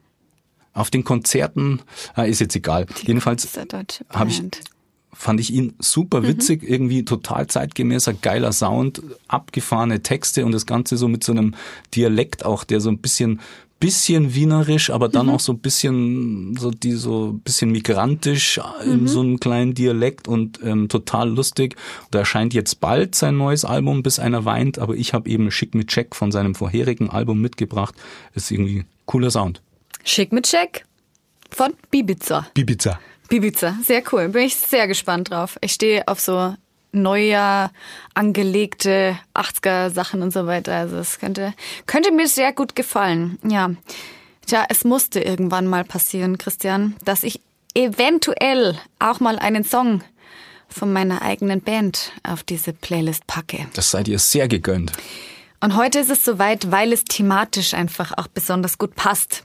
Auf den Konzerten, ah, ist jetzt egal. Die Jedenfalls habe ich, fand ich ihn super witzig, mhm. irgendwie total zeitgemäßer, geiler Sound, abgefahrene Texte und das Ganze so mit so einem Dialekt auch, der so ein bisschen bisschen wienerisch, aber dann mhm. auch so ein bisschen so die so ein bisschen migrantisch mhm. in so einem kleinen Dialekt und ähm, total lustig. Da erscheint jetzt bald sein neues Album, Bis einer weint, aber ich habe eben Schick mit Check von seinem vorherigen Album mitgebracht. Ist irgendwie cooler Sound. Schick mit Check von Bibiza. Bibiza. Bibiza, sehr cool. Bin ich sehr gespannt drauf. Ich stehe auf so Neujahr angelegte achtziger Sachen und so weiter. Also es könnte, könnte mir sehr gut gefallen. Ja. Tja, es musste irgendwann mal passieren, Christian, dass ich eventuell auch mal einen Song von meiner eigenen Band auf diese Playlist packe. Das seid ihr sehr gegönnt. Und heute ist es soweit, weil es thematisch einfach auch besonders gut passt.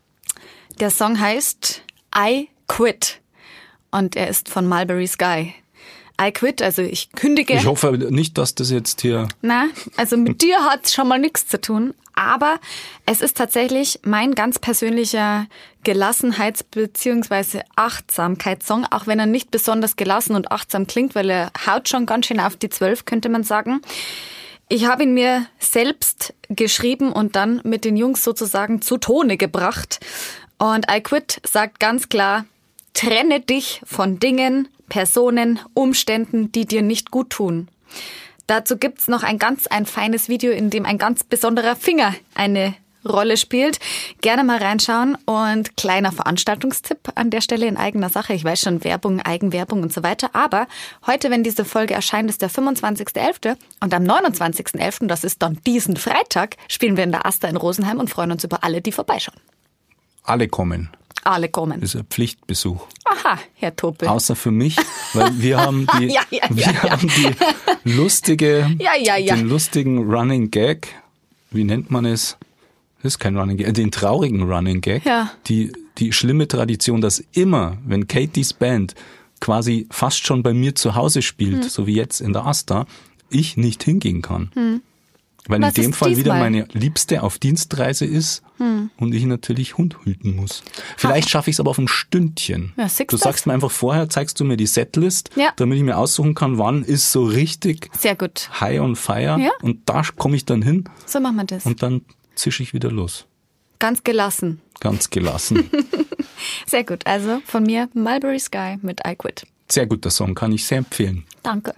Der Song heißt I Quit und er ist von Mulberry Sky. I quit, also ich kündige. Ich hoffe nicht, dass das jetzt hier... Na, also mit dir hat es schon mal nichts zu tun, aber es ist tatsächlich mein ganz persönlicher Gelassenheits- bzw. Achtsamkeitssong, auch wenn er nicht besonders gelassen und achtsam klingt, weil er haut schon ganz schön auf die Zwölf, könnte man sagen. Ich habe ihn mir selbst geschrieben und dann mit den Jungs sozusagen zu Tone gebracht. Und I Quit sagt ganz klar, trenne dich von Dingen, Personen, Umständen, die dir nicht gut tun. Dazu gibt's noch ein ganz ein feines Video, in dem ein ganz besonderer Finger eine Rolle spielt. Gerne mal reinschauen und kleiner Veranstaltungstipp an der Stelle in eigener Sache. Ich weiß schon, Werbung, Eigenwerbung und so weiter. Aber heute, wenn diese Folge erscheint, ist der fünfundzwanzigster elfter und am neunundzwanzigster elfter, das ist dann diesen Freitag, spielen wir in der Asta in Rosenheim und freuen uns über alle, die vorbeischauen. Alle kommen. Alle kommen. Das ist ein Pflichtbesuch. Aha, Herr Topel. Außer für mich, weil wir haben die, ja, ja, wir ja, haben die lustige, ja, ja, ja. den lustigen Running Gag. Wie nennt man es? Das ist kein Running Gag, den traurigen Running Gag. Ja. Die, die schlimme Tradition, dass immer, wenn Katies Band quasi fast schon bei mir zu Hause spielt, hm. so wie jetzt in der Asta, ich nicht hingehen kann. Hm. Weil Was in dem Fall diesmal? wieder meine Liebste auf Dienstreise ist hm. und ich natürlich Hund hüten muss. Vielleicht schaffe ich es aber auf ein Stündchen. Ja, du sagst mir einfach vorher, zeigst du mir die Setlist, ja. damit ich mir aussuchen kann, wann ist so richtig Sehr gut. high on fire. Ja. Und da komme ich dann hin. So machen wir das. Und dann zische ich wieder los. Ganz gelassen. Ganz gelassen. Sehr gut. Also von mir Mulberry Sky mit I Quit. Sehr guter Song, kann ich sehr empfehlen. Danke.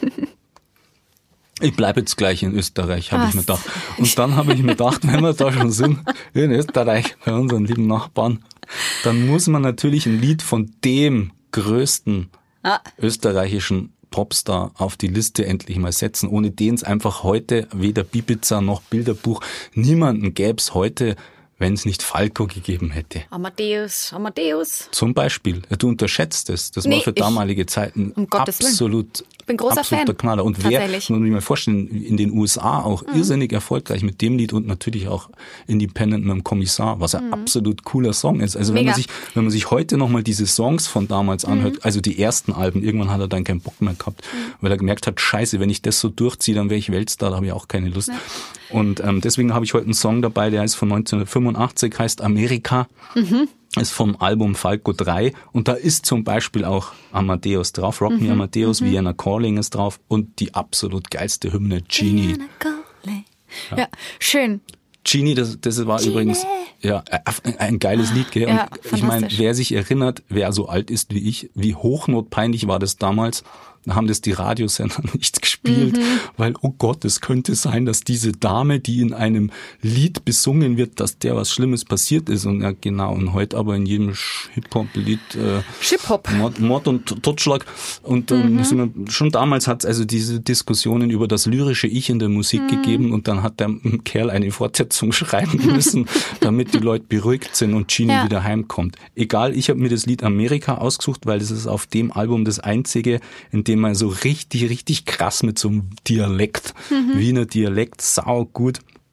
Ich bleibe jetzt gleich in Österreich, habe ich mir gedacht. Und dann habe ich mir gedacht, wenn wir da schon sind, in Österreich, bei unseren lieben Nachbarn, dann muss man natürlich ein Lied von dem größten ah. österreichischen Popstar auf die Liste endlich mal setzen. Ohne den es einfach heute weder Bibiza noch Bilderbuch, niemanden gäbe es heute, wenn es nicht Falco gegeben hätte. Amadeus, Amadeus. Zum Beispiel. Du unterschätzt es. Das nee, war für damalige Zeiten um absolut, ich bin großer absoluter Fan. Knaller. Und wer, muss man sich mal vorstellen, in den U S A auch mhm. irrsinnig erfolgreich mit dem Lied und natürlich auch Independent mit dem Kommissar, was ein mhm. absolut cooler Song ist. Also wenn Mega. man sich, wenn man sich heute nochmal diese Songs von damals anhört, mhm. also die ersten Alben, irgendwann hat er dann keinen Bock mehr gehabt, mhm. weil er gemerkt hat, scheiße, wenn ich das so durchziehe, dann wäre ich Weltstar, da habe ich auch keine Lust. Ja. Und ähm, deswegen habe ich heute einen Song dabei, der ist von neunzehnhundertfünfundachtzig, heißt Amerika, mhm. ist vom Album Falco drei und da ist zum Beispiel auch Amadeus drauf, Rock Me mhm. Amadeus, mhm. Vienna Calling ist drauf und die absolut geilste Hymne, Genie. Ja. ja, schön. Genie, das, das war Genie. übrigens ja ein geiles Lied, gell? Ja, und ich meine, wer sich erinnert, wer so alt ist wie ich, wie hochnotpeinlich war das damals, da haben das die Radiosender nicht gespielt, mhm. weil, oh Gott, es könnte sein, dass diese Dame, die in einem Lied besungen wird, dass der was Schlimmes passiert ist. Und ja, genau, und heute aber in jedem Hip-Hop-Lied äh, Hip-Hop. Mord, Mord und Totschlag. Und dann mhm. sind wir, schon damals hat es also diese Diskussionen über das lyrische Ich in der Musik mhm. gegeben und dann hat der Kerl eine Fortsetzung schreiben müssen, damit die Leute beruhigt sind und Genie ja. wieder heimkommt. Egal, ich habe mir das Lied Amerika ausgesucht, weil das ist auf dem Album das einzige, in dem man so richtig, richtig krass mit so einem Dialekt, mhm. Wiener Dialekt, sau gut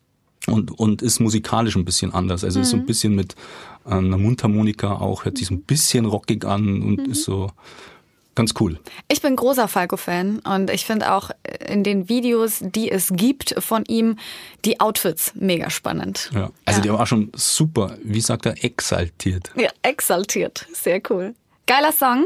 und, und ist musikalisch ein bisschen anders. Also mhm. ist so ein bisschen mit einer Mundharmonika auch, hört sich so ein bisschen rockig an und mhm. ist so ganz cool. Ich bin großer Falco-Fan und ich finde auch in den Videos, die es gibt von ihm, die Outfits mega spannend. Ja, also ja. der war schon super, wie sagt er, exaltiert. Ja, exaltiert. Sehr cool. Geiler Song.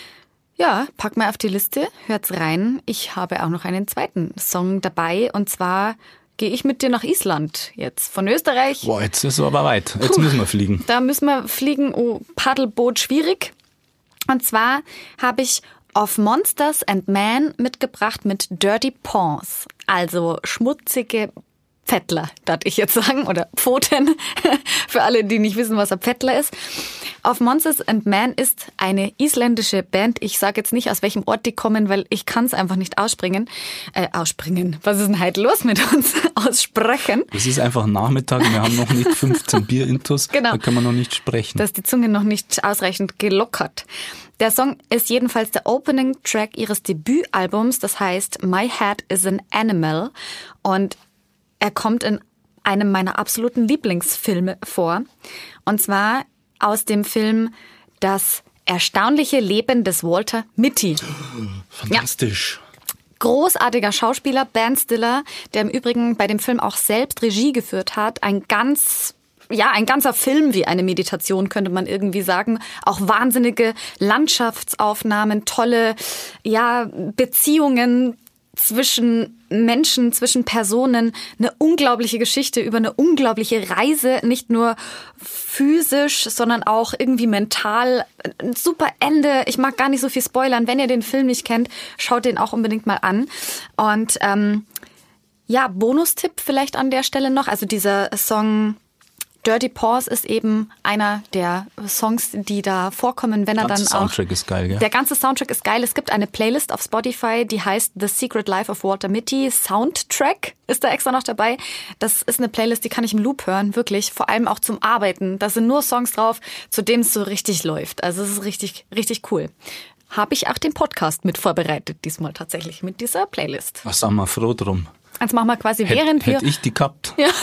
Ja, pack mal auf die Liste, hört's rein. Ich habe auch noch einen zweiten Song dabei und zwar gehe ich mit dir nach Island jetzt von Österreich. Boah, jetzt ist es aber weit. Jetzt Puh, müssen wir fliegen. Da müssen wir fliegen. Oh, Paddelboot schwierig. Und zwar habe ich Of Monsters and Men mitgebracht mit Dirty Paws. Also schmutzige Pfättler, darf ich jetzt sagen, oder Pfoten, für alle, die nicht wissen, was ein Pfättler ist. Of Monsters and Men ist eine isländische Band. Ich sage jetzt nicht, aus welchem Ort die kommen, weil ich kann es einfach nicht ausspringen. Äh, ausspringen. Was ist denn heute los mit uns? Aussprechen. Es ist einfach Nachmittag, wir haben noch nicht fünfzehn Bier-Intus, genau. Da können wir noch nicht sprechen. Da ist die Zunge noch nicht ausreichend gelockert. Der Song ist jedenfalls der Opening-Track ihres Debütalbums, das heißt My Head is an Animal. Und er kommt in einem meiner absoluten Lieblingsfilme vor. Und zwar aus dem Film Das erstaunliche Leben des Walter Mitty. Fantastisch. Ja. Großartiger Schauspieler, Ben Stiller, der im Übrigen bei dem Film auch selbst Regie geführt hat. Ein ganz, ja, ein ganzer Film wie eine Meditation, könnte man irgendwie sagen. Auch wahnsinnige Landschaftsaufnahmen, tolle, ja, Beziehungen zwischen Menschen, zwischen Personen, eine unglaubliche Geschichte über eine unglaubliche Reise, nicht nur physisch, sondern auch irgendwie mental. Ein super Ende. Ich mag gar nicht so viel spoilern. Wenn ihr den Film nicht kennt, schaut den auch unbedingt mal an. Und ähm, ja, Bonustipp vielleicht an der Stelle noch. Also dieser Song Dirty Paws ist eben einer der Songs, die da vorkommen, wenn er dann auch... Der Soundtrack ist geil, gell? Der ganze Soundtrack ist geil. Es gibt eine Playlist auf Spotify, die heißt The Secret Life of Walter Mitty. Soundtrack ist da extra noch dabei. Das ist eine Playlist, die kann ich im Loop hören, wirklich. Vor allem auch zum Arbeiten. Da sind nur Songs drauf, zu denen es so richtig läuft. Also es ist richtig, richtig cool. Habe ich auch den Podcast mit vorbereitet, diesmal tatsächlich mit dieser Playlist. Was sind wir froh drum? Jetzt machen wir quasi, während Hätt, wir... Hätte ich die gehabt. Ja, ja.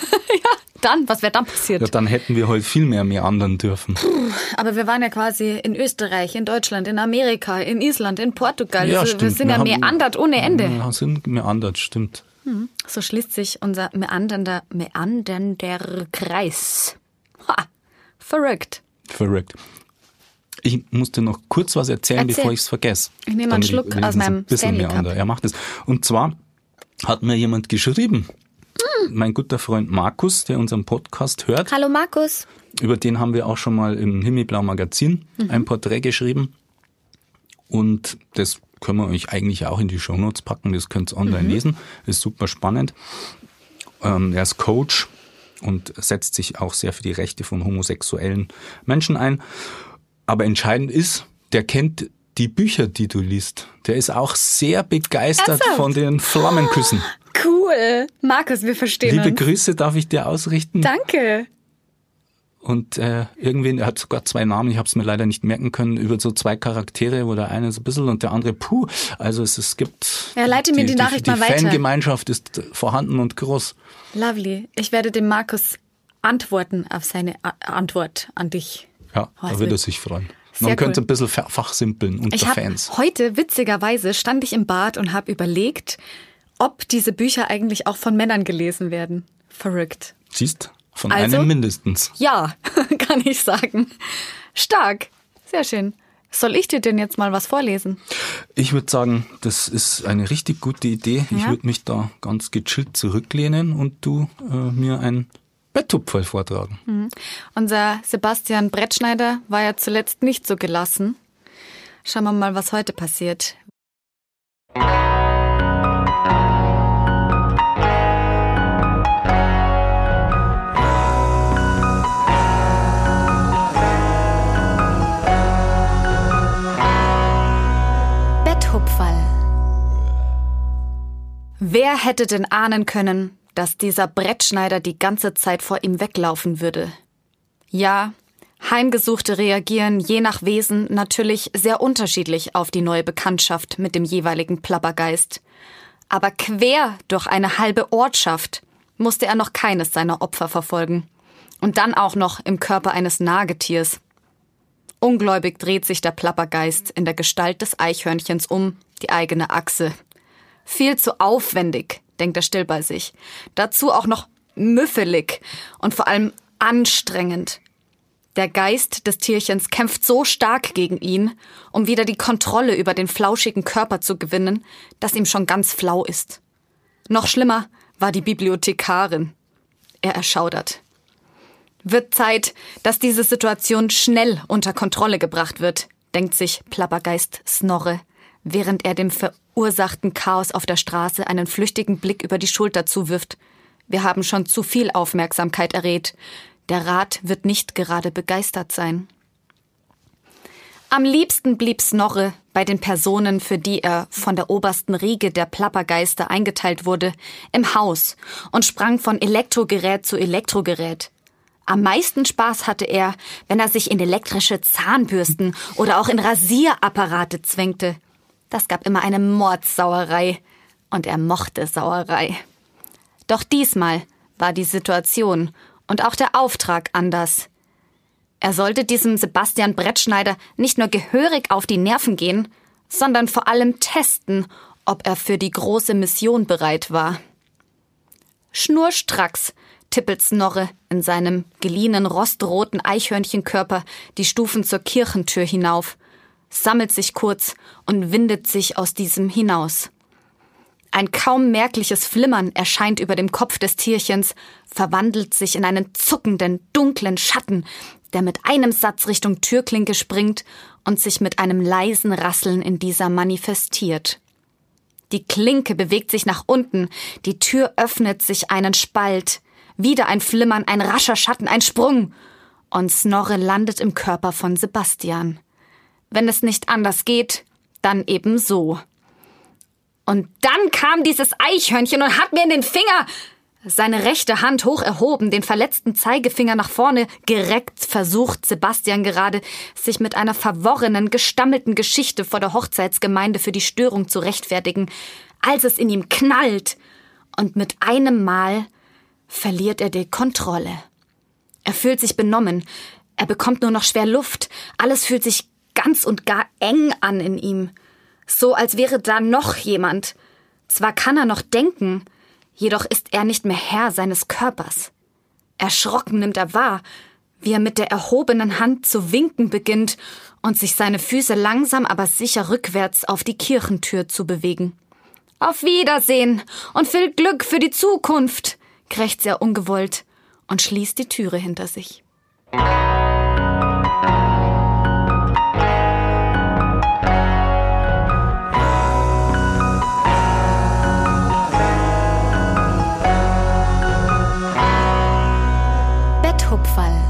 Dann, was wäre dann passiert? Ja, dann hätten wir heute viel mehr meandern dürfen. Puh, aber wir waren ja quasi in Österreich, in Deutschland, in Amerika, in Island, in Portugal. Ja, also, stimmt. Wir sind wir ja haben, meandert ohne Ende. Wir sind meandert, stimmt. Hm. So schließt sich unser meandernder, meandernder Kreis. Ha, verrückt. Verrückt. Ich musste noch kurz was erzählen, Erzähl. bevor ich es vergesse. Ich nehme einen Schluck aus meinem Stanley Cup. Er macht es. Und zwar hat mir jemand geschrieben, mein guter Freund Markus, der unseren Podcast hört. Hallo Markus. Über den haben wir auch schon mal im Himmelblau Magazin mhm. ein Porträt geschrieben. Und das können wir euch eigentlich auch in die Shownotes packen. Das könnt ihr online mhm. lesen. Ist super spannend. Ähm, er ist Coach und setzt sich auch sehr für die Rechte von homosexuellen Menschen ein. Aber entscheidend ist, der kennt die Bücher, die du liest. Der ist auch sehr begeistert Ernsthaft? von den Flammenküssen. Cool. Markus, wir verstehen Liebe uns. Grüße darf ich dir ausrichten. Danke. Und äh, irgendwen, er hat sogar zwei Namen, ich habe es mir leider nicht merken können, über so zwei Charaktere, wo der eine so ein bisschen und der andere puh. Also es, es gibt... Ja, leite mir die, die Nachricht die, mal weiter. Die Fangemeinschaft ist vorhanden und groß. Lovely. Ich werde dem Markus antworten auf seine A- Antwort an dich. Ja, oh, da wird er sich freuen. Sehr Man könnte cool. ein bisschen fachsimpeln unter ich hab, Fans. Heute, witzigerweise, stand ich im Bad und habe überlegt, ob diese Bücher eigentlich auch von Männern gelesen werden. Verrückt. Siehst, von also, einem mindestens. Ja, kann ich sagen. Stark. Sehr schön. Soll ich dir denn jetzt mal was vorlesen? Ich würde sagen, das ist eine richtig gute Idee. Ja? Ich würde mich da ganz gechillt zurücklehnen und du äh, mir ein Betthupferl vortragen. Mhm. Unser Sebastian Brettschneider war ja zuletzt nicht so gelassen. Schauen wir mal, was heute passiert. Betthupferl. Wer hätte denn ahnen können, dass dieser Brettschneider die ganze Zeit vor ihm weglaufen würde? Ja, Heimgesuchte reagieren je nach Wesen natürlich sehr unterschiedlich auf die neue Bekanntschaft mit dem jeweiligen Plappergeist. Aber quer durch eine halbe Ortschaft musste er noch keines seiner Opfer verfolgen. Und dann auch noch im Körper eines Nagetiers. Ungläubig dreht sich der Plappergeist in der Gestalt des Eichhörnchens um, die eigene Achse. Viel zu aufwendig, denkt er still bei sich. Dazu auch noch müffelig und vor allem anstrengend. Der Geist des Tierchens kämpft so stark gegen ihn, um wieder die Kontrolle über den flauschigen Körper zu gewinnen, dass ihm schon ganz flau ist. Noch schlimmer war die Bibliothekarin. Er erschaudert. Wird Zeit, dass diese Situation schnell unter Kontrolle gebracht wird, denkt sich Plappergeist Snorre, während er dem verursachten Chaos auf der Straße einen flüchtigen Blick über die Schulter zuwirft. Wir haben schon zu viel Aufmerksamkeit erregt. Der Rat wird nicht gerade begeistert sein. Am liebsten blieb Snorre bei den Personen, für die er von der obersten Riege der Plappergeister eingeteilt wurde, im Haus und sprang von Elektrogerät zu Elektrogerät. Am meisten Spaß hatte er, wenn er sich in elektrische Zahnbürsten oder auch in Rasierapparate zwängte. Das gab immer eine Mordsauerei und er mochte Sauerei. Doch diesmal war die Situation und auch der Auftrag anders. Er sollte diesem Sebastian Brettschneider nicht nur gehörig auf die Nerven gehen, sondern vor allem testen, ob er für die große Mission bereit war. Schnurstracks tippelt Snorre in seinem geliehenen rostroten Eichhörnchenkörper die Stufen zur Kirchentür hinauf, sammelt sich kurz und windet sich aus diesem hinaus. Ein kaum merkliches Flimmern erscheint über dem Kopf des Tierchens, verwandelt sich in einen zuckenden, dunklen Schatten, der mit einem Satz Richtung Türklinke springt und sich mit einem leisen Rasseln in dieser manifestiert. Die Klinke bewegt sich nach unten, die Tür öffnet sich einen Spalt, wieder ein Flimmern, ein rascher Schatten, ein Sprung, und Snorre landet im Körper von Sebastian. Wenn es nicht anders geht, dann eben so. Und dann kam dieses Eichhörnchen und hat mir in den Finger, seine rechte Hand hoch erhoben, den verletzten Zeigefinger nach vorne gereckt, versucht Sebastian gerade, sich mit einer verworrenen, gestammelten Geschichte vor der Hochzeitsgemeinde für die Störung zu rechtfertigen, als es in ihm knallt. Und mit einem Mal verliert er die Kontrolle. Er fühlt sich benommen, er bekommt nur noch schwer Luft, alles fühlt sich ganz und gar eng an in ihm. So, als wäre da noch jemand. Zwar kann er noch denken, jedoch ist er nicht mehr Herr seines Körpers. Erschrocken nimmt er wahr, wie er mit der erhobenen Hand zu winken beginnt und sich seine Füße langsam aber sicher rückwärts auf die Kirchentür zu bewegen. »Auf Wiedersehen und viel Glück für die Zukunft«, krächzt er ungewollt und schließt die Türe hinter sich. Betthupferl.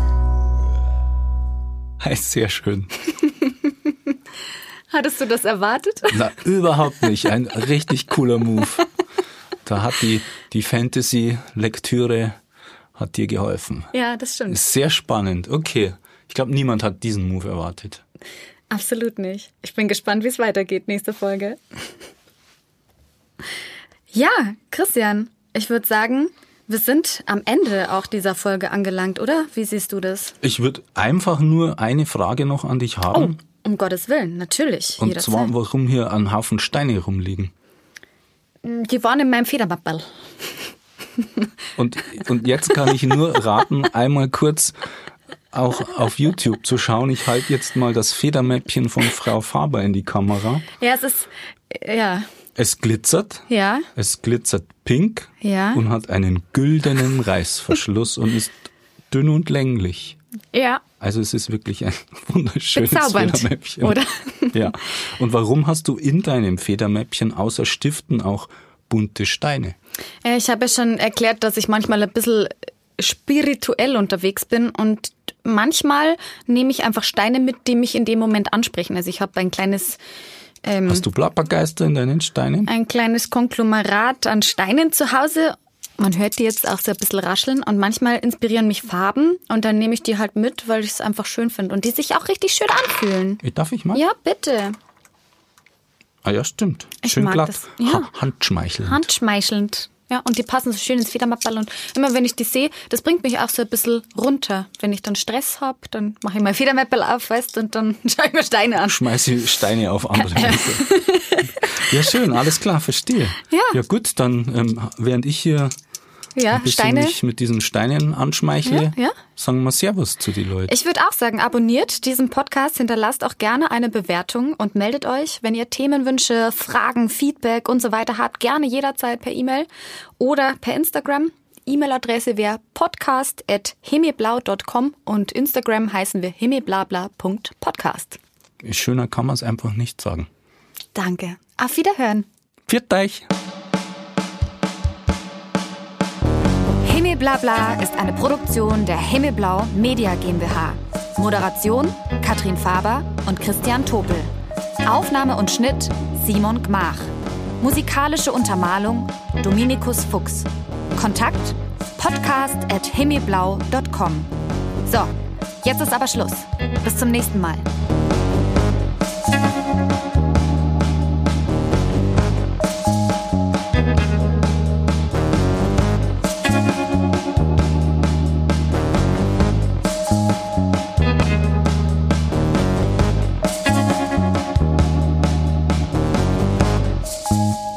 Heißt sehr schön. Hattest du das erwartet? Na, überhaupt nicht. Ein richtig cooler Move. Da hat die, die Fantasy-Lektüre hat dir geholfen. Ja, das stimmt. Ist sehr spannend. Okay. Ich glaube, niemand hat diesen Move erwartet. Absolut nicht. Ich bin gespannt, wie es weitergeht nächste Folge. Ja, Christian, ich würde sagen, wir sind am Ende auch dieser Folge angelangt, oder? Wie siehst du das? Ich würde einfach nur eine Frage noch an dich haben. Oh, um Gottes Willen, natürlich. Und jederzeit. zwar, warum hier ein Haufen Steine rumliegen? Die waren in meinem Federmappel. Und, und jetzt kann ich nur raten, einmal kurz auch auf YouTube zu schauen. Ich halte jetzt mal das Federmäppchen von Frau Faber in die Kamera. Ja, es ist, ja. Es glitzert. Ja. Es glitzert pink. Ja. Und hat einen güldenen Reißverschluss und ist dünn und länglich. Ja. Also es ist wirklich ein wunderschönes Bezaubernd, Federmäppchen. oder? Ja. Und warum hast du in deinem Federmäppchen außer Stiften auch bunte Steine? Ich habe ja schon erklärt, dass ich manchmal ein bisschen spirituell unterwegs bin und manchmal nehme ich einfach Steine mit, die mich in dem Moment ansprechen. Also ich habe ein kleines ähm, Hast du Plappergeister in deinen Steinen? ein kleines Konglomerat an Steinen zu Hause. Man hört die jetzt auch so ein bisschen rascheln und manchmal inspirieren mich Farben und dann nehme ich die halt mit, weil ich es einfach schön finde und die sich auch richtig schön anfühlen. Darf ich mal? Ja, bitte. Ah ja, stimmt. Ich Schön mag glatt. das, ja. Ha- handschmeichelnd. Handschmeichelnd. Ja, und die passen so schön ins Federmappal. Und immer wenn ich die sehe, das bringt mich auch so ein bisschen runter. Wenn ich dann Stress habe, dann mache ich mein Federmappal auf, weißt du, und dann schaue ich mir Steine an. Schmeiße Steine auf andere Menschen. Ja, schön, alles klar, verstehe. Ja. Ja gut, dann ähm, während ich hier ja, ein bisschen Steine. mich mit diesen Steinen anschmeichle, Ja, ja. sagen wir Servus zu die Leuten. Ich würde auch sagen, abonniert diesen Podcast, hinterlasst auch gerne eine Bewertung und meldet euch, wenn ihr Themenwünsche, Fragen, Feedback und so weiter habt, gerne jederzeit per E-Mail oder per Instagram. E-Mail-Adresse wäre podcast at himmelblau punkt com und Instagram heißen wir himmelblabla punkt podcast. Schöner kann man es einfach nicht sagen. Danke. Auf Wiederhören. Pfiat euch! Himmelblabla ist eine Produktion der Himmelblau Media GmbH. Moderation Katrin Faber und Christian Topel. Aufnahme und Schnitt Simon Gmach. Musikalische Untermalung Dominikus Fuchs. Kontakt podcast at himmelblau punkt com. So, jetzt ist aber Schluss. Bis zum nächsten Mal. Thank you.